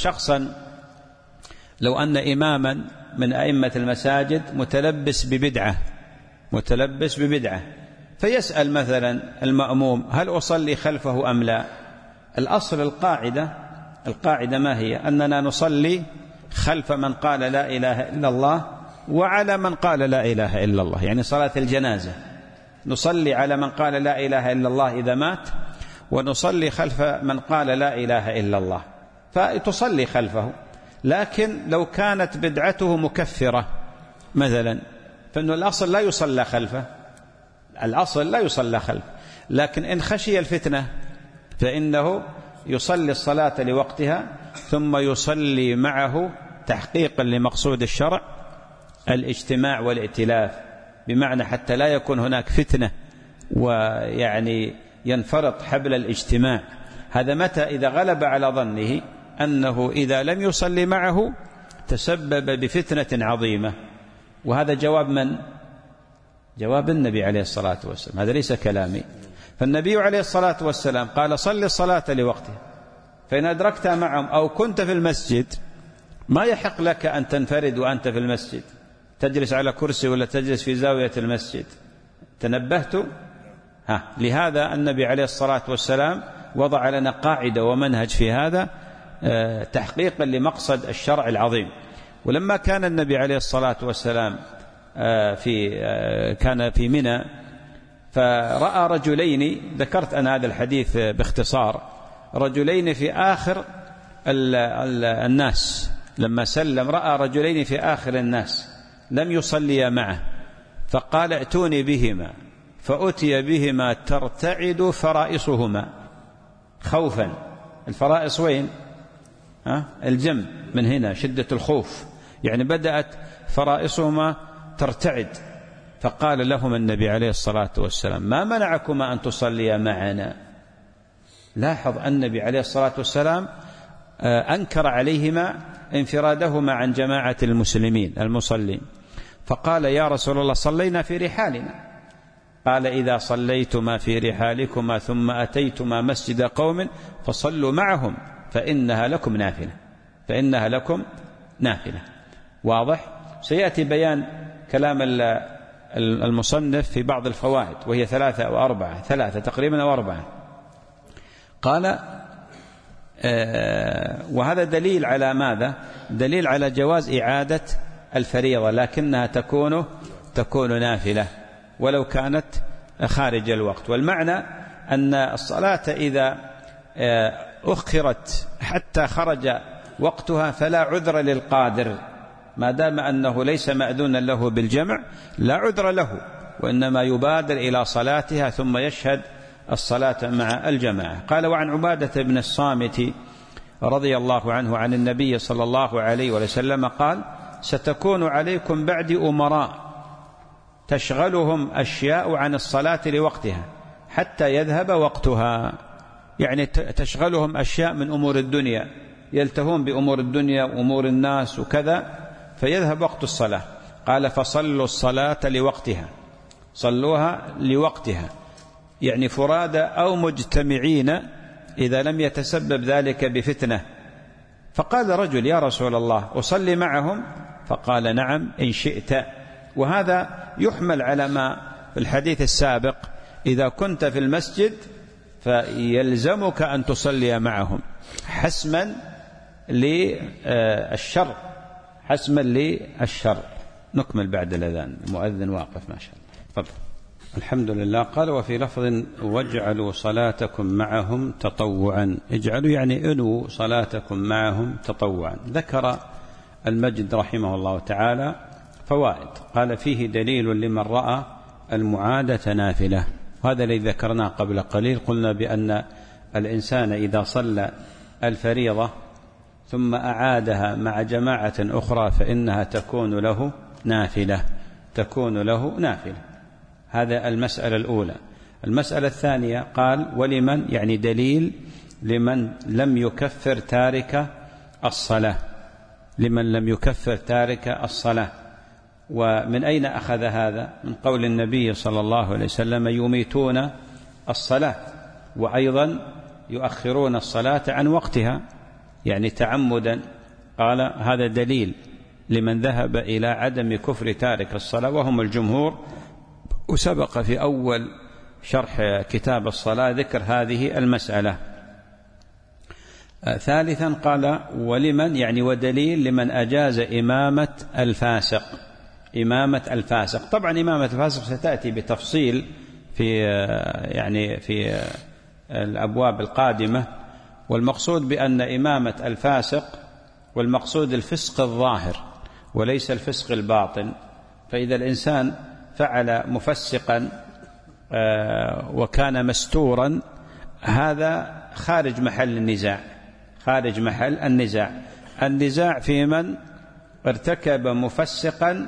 لو أن إماما من أئمة المساجد متلبس ببدعة فيسأل مثلا المأموم: هل أصلي خلفه أم لا؟ الأصل القاعدة ما هي؟ أننا نصلي خلف من قال لا إله إلا الله وعلى من قال لا إله إلا الله، يعني صلاة الجنازة نصلي على من قال لا إله إلا الله إذا مات، ونصلي خلف من قال لا إله إلا الله، فتصلي خلفه. لكن لو كانت بدعته مكفرة مثلا، فإن الأصل لا يصلى خلفه، لكن إن خشي الفتنة فإنه يصلي الصلاة لوقتها ثم يصلي معه تحقيقا لمقصود الشرع الاجتماع والائتلاف، بمعنى حتى لا يكون هناك فتنة ويعني ينفرط حبل الاجتماع. هذا متى؟ إذا غلب على ظنه أنه إذا لم يصلي معه تسبب بفتنة عظيمة. وهذا جواب من؟ جواب النبي عليه الصلاة والسلام، هذا ليس كلامي. فالنبي عليه الصلاة والسلام قال: صل الصلاة لوقتها، فإن أدركتها معهم أو كنت في المسجد ما يحق لك أن تنفرد وأنت في المسجد، تجلس على كرسي ولا تجلس في زاوية المسجد. تنبهت؟ لهذا النبي عليه الصلاة والسلام وضع لنا قاعدة ومنهج في هذا تحقيقا لمقصد الشرع العظيم. ولما كان النبي عليه الصلاة والسلام كان في منى، فرأى رجلين، ذكرت أنا هذا الحديث باختصار، رجلين في آخر الناس، لما سلم رأى رجلين في آخر الناس لم يصليا معه، فقال ائتوني بهما، فأتي بهما ترتعد فرائصهما خوفا. الفرائص وين؟ الجنب من هنا، شدة الخوف، يعني بدأت فرائصهما ترتعد. فقال لهم النبي عليه الصلاة والسلام ما منعكما أن تصليا معنا؟ لاحظ النبي عليه الصلاة والسلام أنكر عليهما انفرادهما عن جماعة المسلمين المصلين، فقال يا رسول الله صلينا في رحالنا. قال إذا صليتما في رحالكما ثم أتيتما مسجد قوم فصلوا معهم فإنها لكم نافلة، فإنها لكم نافلة. واضح؟ سيأتي بيان كلام المصنف في بعض الفوائد، وهي 3 أو 4، 3 تقريبا أو 4. قال وهذا دليل على ماذا؟ دليل على جواز إعادة الفريضة، لكنها تكون نافلة ولو كانت خارج الوقت. والمعنى أن الصلاة إذا أخرت حتى خرج وقتها فلا عذر للقادر، ما دام أنه ليس مأذونا له بالجمع لا عذر له، وإنما يبادر إلى صلاتها ثم يشهد الصلاة مع الجماعة. قال وعن عبادة بن الصامت رضي الله عنه عن النبي صلى الله عليه وسلم قال ستكون عليكم بعد أمراء تشغلهم أشياء عن الصلاة لوقتها حتى يذهب وقتها، يعني تشغلهم أشياء من أمور الدنيا، يلتهون بأمور الدنيا وأمور الناس وكذا فيذهب وقت الصلاة. قال فصلوا الصلاة لوقتها، صلوها لوقتها، يعني فرادى أو مجتمعين إذا لم يتسبب ذلك بفتنة. فقال رجل يا رسول الله أصلي معهم؟ فقال نعم إن شئت. وهذا يحمل على ما في الحديث السابق، إذا كنت في المسجد فيلزمك أن تصلي معهم حسما للشر، حسما للشر. نكمل بعد الأذان، المؤذن واقف ما شاء الله. طب. الحمد لله. قال وفي لفظ واجعلوا صلاتكم معهم تطوعا، اجعلوا يعني انووا صلاتكم معهم تطوعا. ذكر المجد رحمه الله تعالى فوائد، قال فيه دليل لمن رأى المعادة نافلة، وهذا الذي ذكرناه قبل قليل، قلنا بأن الإنسان إذا صلى الفريضة ثم أعادها مع جماعة أخرى فإنها تكون له نافلة، تكون له نافلة. هذا المسألة الأولى. المسألة الثانية قال ولمن، يعني دليل لمن لم يكفر تارك الصلاة، لمن لم يكفر تارك الصلاة. ومن أين أخذ هذا؟ من قول النبي صلى الله عليه وسلم يميتون الصلاة، وأيضا يؤخرون الصلاة عن وقتها، يعني تعمدا. قال هذا دليل لمن ذهب إلى عدم كفر تارك الصلاة وهم الجمهور. وسبق في أول شرح كتاب الصلاة ذكر هذه المسألة. ثالثا قال ولمن، يعني ودليل لمن أجاز إمامة الفاسق، إمامة الفاسق. طبعا إمامة الفاسق ستأتي بتفصيل في الأبواب القادمة. والمقصود بأن إمامة الفاسق، والمقصود الفسق الظاهر وليس الفسق الباطن. فإذا الإنسان فعل مفسقا وكان مستورا هذا خارج محل النزاع، خارج محل النزاع. النزاع في من ارتكب مفسقا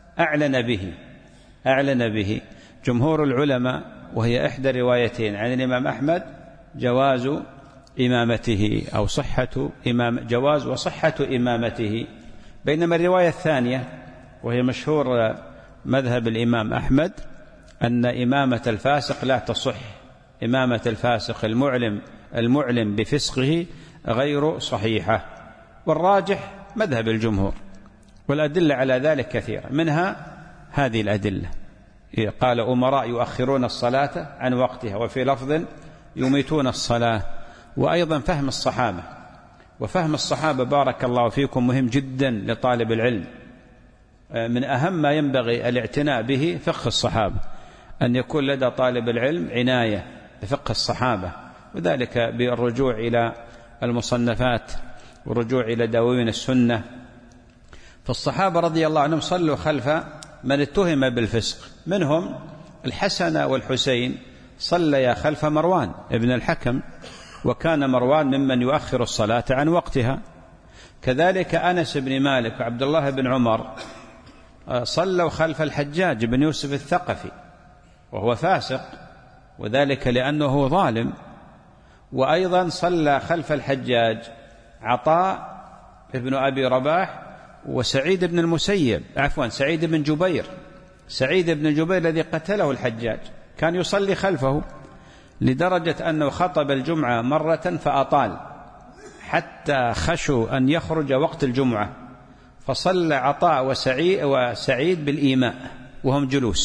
أعلن به. جمهور العلماء، وهي إحدى روايتين عن الإمام أحمد، جواز إمامته أو جواز وصحة إمامته. بينما الرواية الثانية وهي مشهور مذهب الإمام أحمد أن إمامة الفاسق لا تصح، إمامة الفاسق المعلم بفسقه غير صحيحة. والراجح مذهب الجمهور، والأدلة على ذلك كثيرة، منها هذه الأدلة. قال أمراء يؤخرون الصلاة عن وقتها، وفي لفظ يميتون الصلاة. وأيضا فهم الصحابة، وفهم الصحابة بارك الله فيكم مهم جدا لطالب العلم. من أهم ما ينبغي الاعتناء به فقه الصحابة، أن يكون لدى طالب العلم عناية بفقه الصحابة، وذلك بالرجوع إلى المصنفات والرجوع إلى دواوين السنة. فالصحابة رضي الله عنهم صلوا خلف من اتهم بالفسق، منهم الحسن والحسين صليا خلف مروان ابن الحكم، وكان مروان ممن يؤخر الصلاة عن وقتها. كذلك أنس بن مالك وعبد الله بن عمر صلوا خلف الحجاج بن يوسف الثقفي وهو فاسق، وذلك لأنه ظالم. وأيضا صلى خلف الحجاج عطاء ابن أبي رباح وسعيد بن المسيب، سعيد بن جبير. سعيد بن جبير الذي قتله الحجاج كان يصلي خلفه، لدرجة أنه خطب الجمعة مرة فأطال حتى خشوا أن يخرج وقت الجمعة، فصلى عطاء وسعيد بالإيماء وهم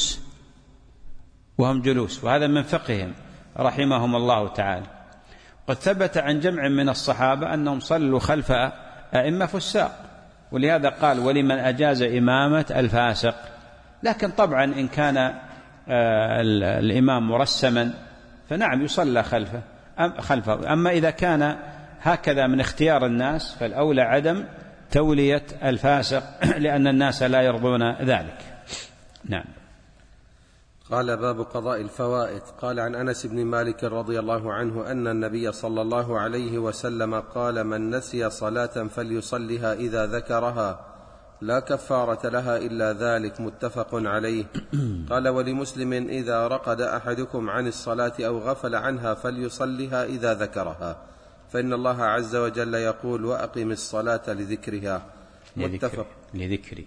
جلوس، وهذا من فقههم رحمهم الله تعالى. قد ثبت عن جمع من الصحابة أنهم صلوا خلف أئمة فساق، ولهذا قال ولمن أجاز إمامة الفاسق. لكن طبعا إن كان الإمام مرسما فنعم يصلى خلفه. أما إذا كان هكذا من اختيار الناس فالأولى عدم تولية الفاسق، لأن الناس لا يرضون ذلك. نعم. قال باب قضاء الفوائد. قال عن أنس بن مالك رضي الله عنه أن النبي صلى الله عليه وسلم قال من نسي صلاة فليصلها إذا ذكرها لا كفارة لها إلا ذلك، متفق عليه. قال ولمسلم إذا رقد أحدكم عن الصلاة أو غفل عنها فليصلها إذا ذكرها، فإن الله عز وجل يقول وأقم الصلاة لذكرها. لذكري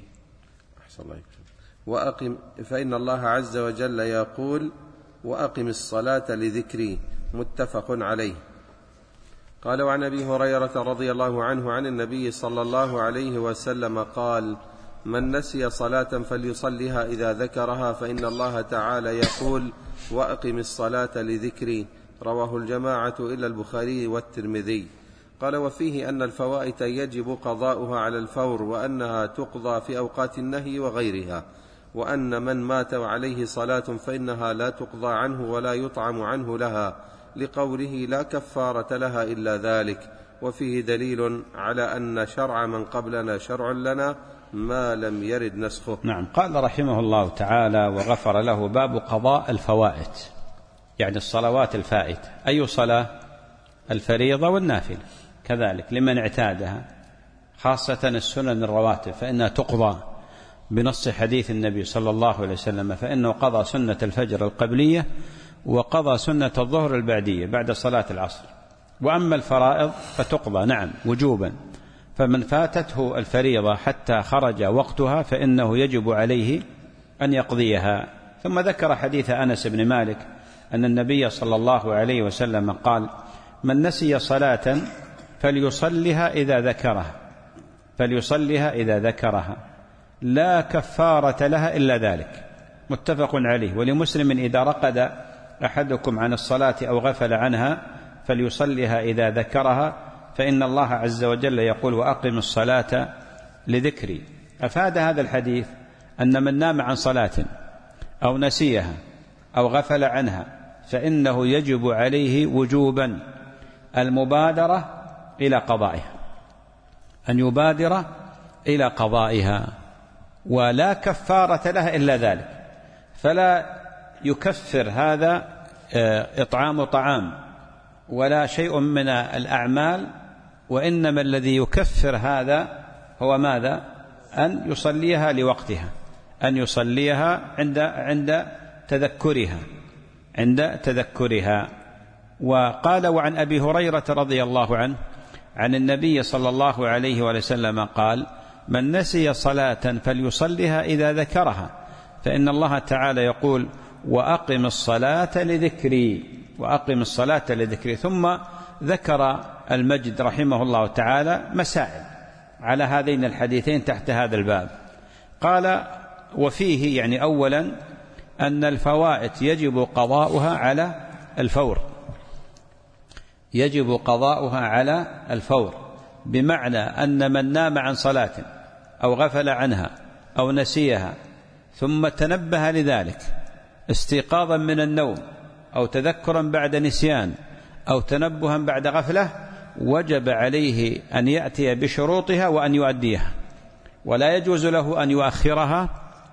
فإن الله عز وجل يقول وأقم الصلاة لذكري، متفق عليه. قال وعن أبي هريرة رضي الله عنه عن النبي صلى الله عليه وسلم قال من نسي صلاة فليصلها إذا ذكرها، فإن الله تعالى يقول وأقم الصلاة لذكري، رواه الجماعة إلا البخاري والترمذي. قال وفيه أن الفوائد يجب قضاؤها على الفور، وأنها تقضى في أوقات النهي وغيرها، وأن من مات وعليه صلاة فإنها لا تقضى عنه ولا يطعم عنه لها، لقوله لا كفارة لها إلا ذلك. وفيه دليل على أن شرع من قبلنا شرع لنا ما لم يرد نسخه. نعم. قال رحمه الله تعالى وغفر له باب قضاء الفوائد، يعني الصلوات الفائتة. أي صلاة؟ الفريضة والنافلة كذلك لمن اعتادها، خاصة السنن الرواتب فإنها تقضى بنص حديث النبي صلى الله عليه وسلم، فإنه قضى سنة الفجر القبلية وقضى سنة الظهر البعدية بعد صلاة العصر. وأما الفرائض فتقضى نعم وجوبا، فمن فاتته الفريضة حتى خرج وقتها فإنه يجب عليه أن يقضيها. ثم ذكر حديث أنس بن مالك أن النبي صلى الله عليه وسلم قال من نسي صلاة فليصلها إذا ذكرها لا كفارة لها إلا ذلك، متفق عليه. ولمسلم إذا رقد أحدكم عن الصلاة أو غفل عنها فليصلها إذا ذكرها، فإن الله عز وجل يقول وأقم الصلاة لذكري. أفاد هذا الحديث أن من نام عن صلاة أو نسيها أو غفل عنها فإنه يجب عليه وجوبا المبادرة إلى قضائها، أن يبادر إلى قضائها، ولا كفارة لها إلا ذلك. فلا يكفر هذا إطعام طعام ولا شيء من الأعمال، وإنما الذي يكفر هذا هو ماذا؟ أن يصليها لوقتها، أن يصليها عند تذكرها. وقال وعن أبي هريرة رضي الله عنه عن النبي صلى الله عليه وسلم قال من نسي صلاة فليصلها إذا ذكرها، فإن الله تعالى يقول وأقم الصلاة لذكري. ثم ذكر المجد رحمه الله تعالى مسائل على هذين الحديثين تحت هذا الباب. قال وفيه يعني أولا أن الفوائت يجب قضاؤها على الفور، يجب قضاؤها على الفور، بمعنى أن من نام عن صلاة أو غفل عنها أو نسيها ثم تنبه لذلك استيقاظا من النوم أو تذكرا بعد نسيان أو تنبها بعد غفلة، وجب عليه أن يأتي بشروطها وأن يؤديها، ولا يجوز له أن يؤخرها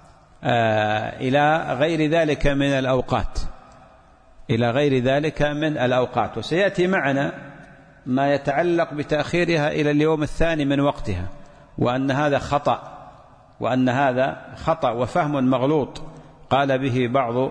إلى غير ذلك من الأوقات، إلى غير ذلك من الأوقات. وسيأتي معنا ما يتعلق بتأخيرها إلى اليوم الثاني من وقتها، وأن هذا خطأ، وأن هذا خطأ وفهم مغلوط قال به بعض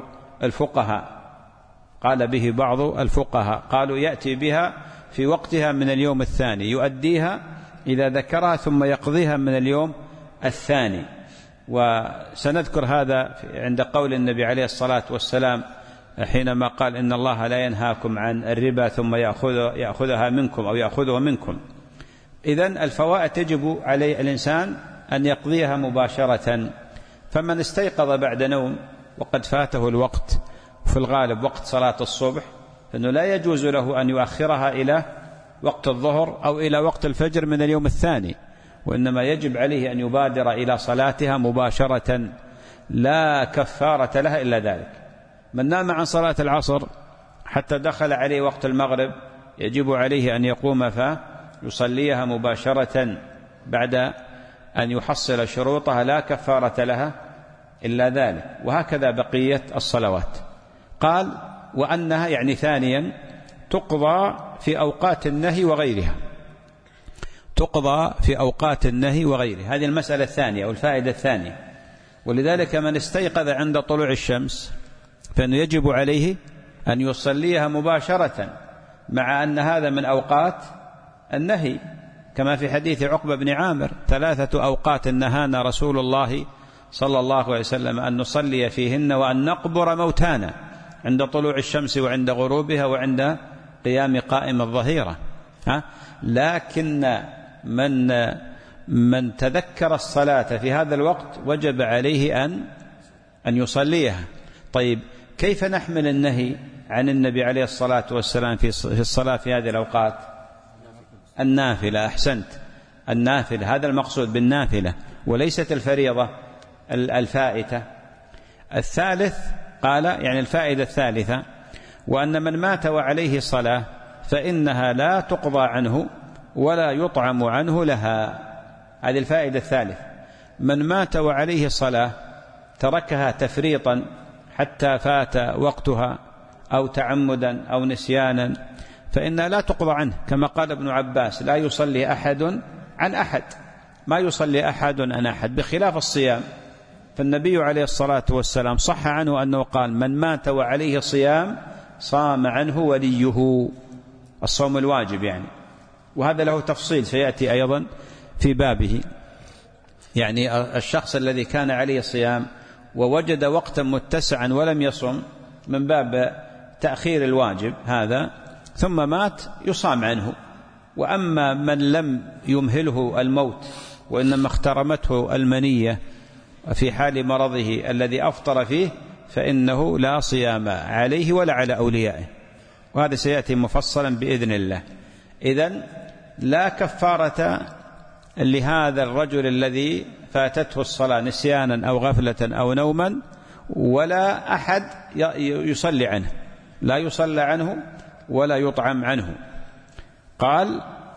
الفقهاء، قالوا يأتي بها في وقتها من اليوم الثاني، يؤديها إذا ذكرها ثم يقضيها من اليوم الثاني. وسنذكر هذا عند قول النبي عليه الصلاة والسلام حينما قال إن الله لا ينهاكم عن الربا ثم يأخذها منكم أو يأخذها منكم. إذن الفوائت يجب عليه الإنسان أن يقضيها مباشرة. فمن استيقظ بعد نوم وقد فاته الوقت، في الغالب وقت صلاة الصبح، فإنه لا يجوز له أن يؤخرها إلى وقت الظهر أو إلى وقت الفجر من اليوم الثاني، وإنما يجب عليه أن يبادر إلى صلاتها مباشرة، لا كفارة لها إلا ذلك. من نام عن صلاة العصر حتى دخل عليه وقت المغرب يجب عليه أن يقوم فيصليها مباشرة بعد أن يحصل شروطها، لا كفارة لها إلا ذلك. وهكذا بقية الصلوات. قال وأنها يعني ثانيا تقضى في أوقات النهي وغيرها، تقضى في أوقات النهي وغيرها. هذه المسألة الثانية والفائدة الثانية. ولذلك من استيقظ عند طلوع الشمس فإنه يجب عليه أن يصليها مباشرة، مع أن هذا من أوقات النهي، كما في حديث عقبة بن عامر 3 أوقات نهانا رسول الله صلى الله عليه وسلم أن نصلي فيهن وأن نقبر موتانا، عند طلوع الشمس وعند غروبها وعند قيام قائم الظهيرة. لكن من تذكر الصلاة في هذا الوقت وجب عليه أن يصليها. طيب كيف نحمل النهي عن النبي عليه الصلاة والسلام في الصلاة في هذه الأوقات؟ النافلة. أحسنت، النافلة، هذا المقصود بالنافلة وليست الفريضة الفائتة. الثالث قال يعني الفائدة الثالثة وأن من مات وعليه صلاة فإنها لا تقضى عنه ولا يطعم عنه لها. هذه الفائدة الثالثة. من مات وعليه صلاة تركها تفريطا حتى فات وقتها أو تعمدا أو نسيانا فإنها لا تقضى عنه، كما قال ابن عباس لا يصلي أحد عن أحد، ما يصلي أحد عن أحد، بخلاف الصيام. فالنبي عليه الصلاة والسلام صح عنه أنه قال من مات وعليه صيام صام عنه وليه، الصوم الواجب يعني. وهذا له تفصيل سيأتي أيضا في بابه. يعني الشخص الذي كان عليه صيام ووجد وقتا متسعا ولم يصم من باب تأخير الواجب هذا، ثم مات يصام عنه. وأما من لم يمهله الموت وإنما اخترمته المنية في حال مرضه الذي أفطر فيه فإنه لا صيام عليه ولا على أوليائه، وهذا سيأتي مفصلا بإذن الله. إذن لا كفارة لهذا الرجل الذي فاتته الصلاة نسيانا أو غفلة أو نوما، ولا أحد يصلي عنه، لا يصلى عنه ولا يطعم عنه. قال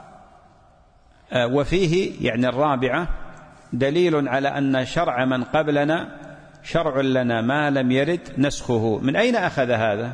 وفيه يعني الرابعة دليل على أن شرع من قبلنا شرع لنا ما لم يرد نسخه. من أين أخذ هذا؟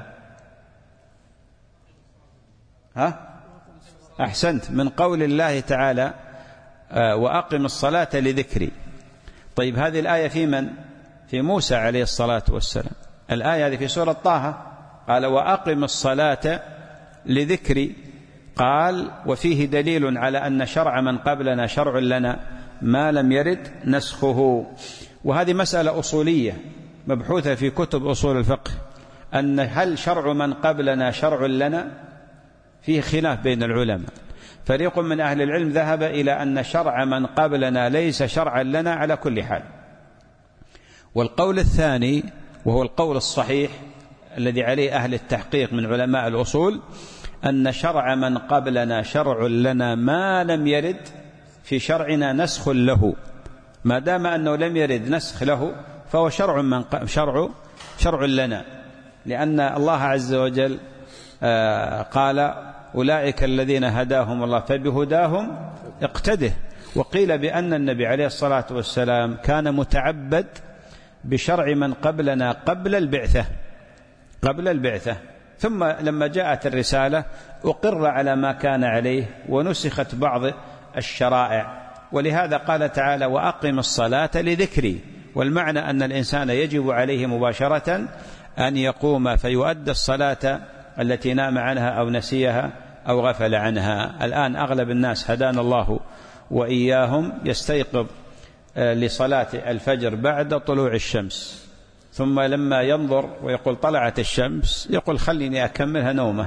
أحسنت، من قول الله تعالى وأقم الصلاة لذكري. طيب هذه الآية في من؟ في موسى عليه الصلاة والسلام. الآية هذه في سورة طه قال وأقم الصلاة لذكري. قال وفيه دليل على أن شرع من قبلنا شرع لنا ما لم يرد نسخه. وهذه مسألة أصولية مبحوثة في كتب أصول الفقه، أن هل شرع من قبلنا شرع لنا؟ فيه خلاف بين العلماء، فريق من أهل العلم ذهب إلى أن شرع من قبلنا ليس شرعا لنا على كل حال. والقول الثاني وهو القول الصحيح الذي عليه أهل التحقيق من علماء الأصول أن شرع من قبلنا شرع لنا ما لم يرد في شرعنا نسخ له. ما دام أنه لم يرد نسخ له فهو شرع لنا، لأن الله عز وجل قال أولئك الذين هداهم الله فبهداهم اقتده. وقيل بأن النبي عليه الصلاة والسلام كان متعبد بشرع من قبلنا قبل البعثة، ثم لما جاءت الرسالة أقر على ما كان عليه ونسخت بعض الشرائع. ولهذا قال تعالى وأقم الصلاة لذكري. والمعنى أن الإنسان يجب عليه مباشرة أن يقوم فيؤدي الصلاة التي نام عنها أو نسيها أو غفل عنها. الآن أغلب الناس هدانا الله وإياهم يستيقظ لصلاة الفجر بعد طلوع الشمس، ثم لما ينظر ويقول طلعت الشمس يقول خليني أكملها نومة،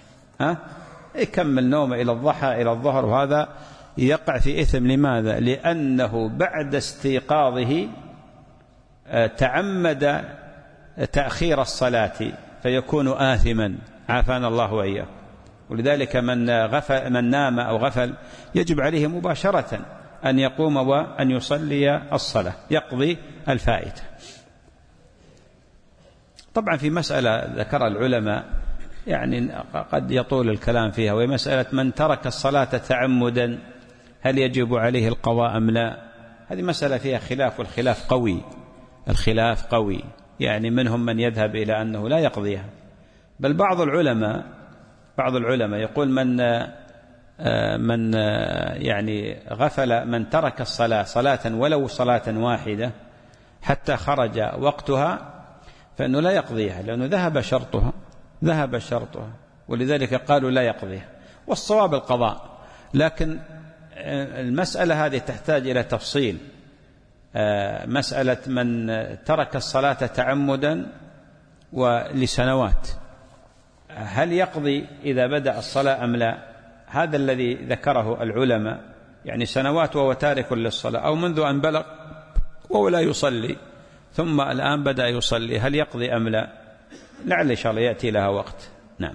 يكمل نومة إلى الضحى إلى الظهر، وهذا يقع في إثم. لماذا؟ لأنه بعد استيقاظه تعمد تأخير الصلاة فيكون آثما، عافانا الله وإياه. ولذلك من نام أو غفل يجب عليه مباشرة أن يقوم وأن يصلي الصلاة يقضي الفائتة. طبعا في مسألة ذكر العلماء يعني قد يطول الكلام فيها، وهي مسألة من ترك الصلاة تعمدا هل يجب عليه القضاء أم لا؟ هذه مسألة فيها خلاف، والخلاف قوي. يعني منهم من يذهب إلى أنه لا يقضيها، بل بعض العلماء يقول من يعني غفل، من ترك الصلاة صلاة ولو صلاة واحدة حتى خرج وقتها فإنه لا يقضيها، لأنه ذهب شرطها، ولذلك قالوا لا يقضيها. والصواب القضاء، لكن المسألة هذه تحتاج إلى تفصيل. مسألة من ترك الصلاة تعمدا ولسنوات هل يقضي إذا بدأ الصلاة أم لا؟ هذا الذي ذكره العلماء، يعني سنوات وهو تارك للصلاة، أو منذ أن بلغ وهو لا يصلي ثم الآن بدأ يصلي، هل يقضي أم لا؟ لعل إن شاء الله يأتي لها وقت. نعم.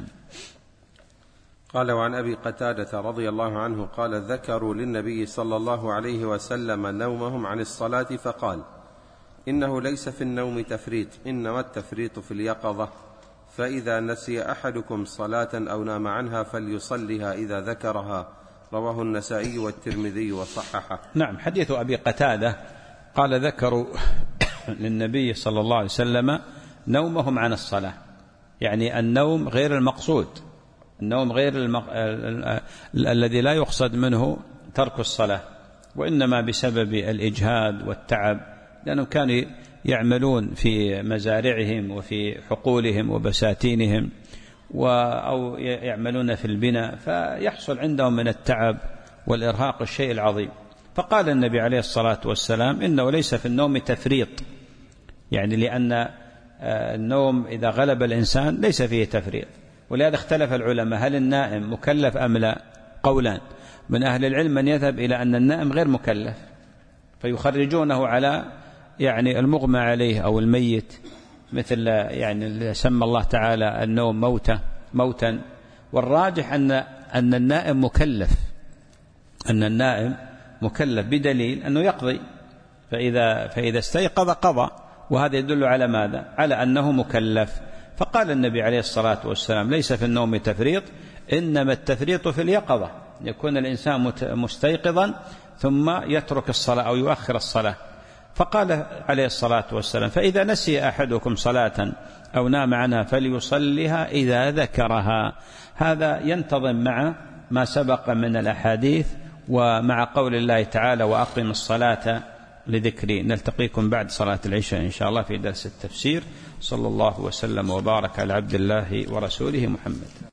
قال وعن أبي قتادة رضي الله عنه قال ذكروا للنبي صلى الله عليه وسلم نومهم عن الصلاة فقال إنه ليس في النوم تفريط، إنما التفريط في اليقظة، فإذا نسي أحدكم صلاة أو نام عنها فليصلها إذا ذكرها. رواه النسائي والترمذي وصححه. نعم. حديث أبي قتادة قال ذكروا للنبي صلى الله عليه وسلم نومهم عن الصلاة، يعني النوم غير المقصود، النوم غير الذي لا يقصد منه ترك الصلاة، وإنما بسبب الإجهاد والتعب، لأنهم كانوا يعملون في مزارعهم وفي حقولهم وبساتينهم أو يعملون في البناء، فيحصل عندهم من التعب والإرهاق الشيء العظيم. فقال النبي عليه الصلاة والسلام إنه ليس في النوم تفريط، يعني لأن النوم إذا غلب الإنسان ليس فيه تفريط. ولهذا اختلف العلماء هل النائم مكلف أم لا؟ قولان. من أهل العلم من يذهب إلى أن النائم غير مكلف فيخرجونه على يعني المغمى عليه أو الميت، مثل يعني سمى الله تعالى النوم موتا. والراجح أن النائم مكلف بدليل أنه يقضي، فإذا استيقظ قضى، وهذا يدل على ماذا؟ على أنه مكلف. فقال النبي عليه الصلاة والسلام ليس في النوم تفريط، إنما التفريط في اليقظة، يكون الإنسان مستيقظا ثم يترك الصلاة أو يؤخر الصلاة. فقال عليه الصلاة والسلام فإذا نسي أحدكم صلاة أو نام عنها فليصليها إذا ذكرها. هذا ينتظم مع ما سبق من الأحاديث ومع قول الله تعالى وأقم الصلاة لذكري. نلتقيكم بعد صلاة العشاء إن شاء الله في درس التفسير. صلى الله وسلم وبارك على عبد الله ورسوله محمد.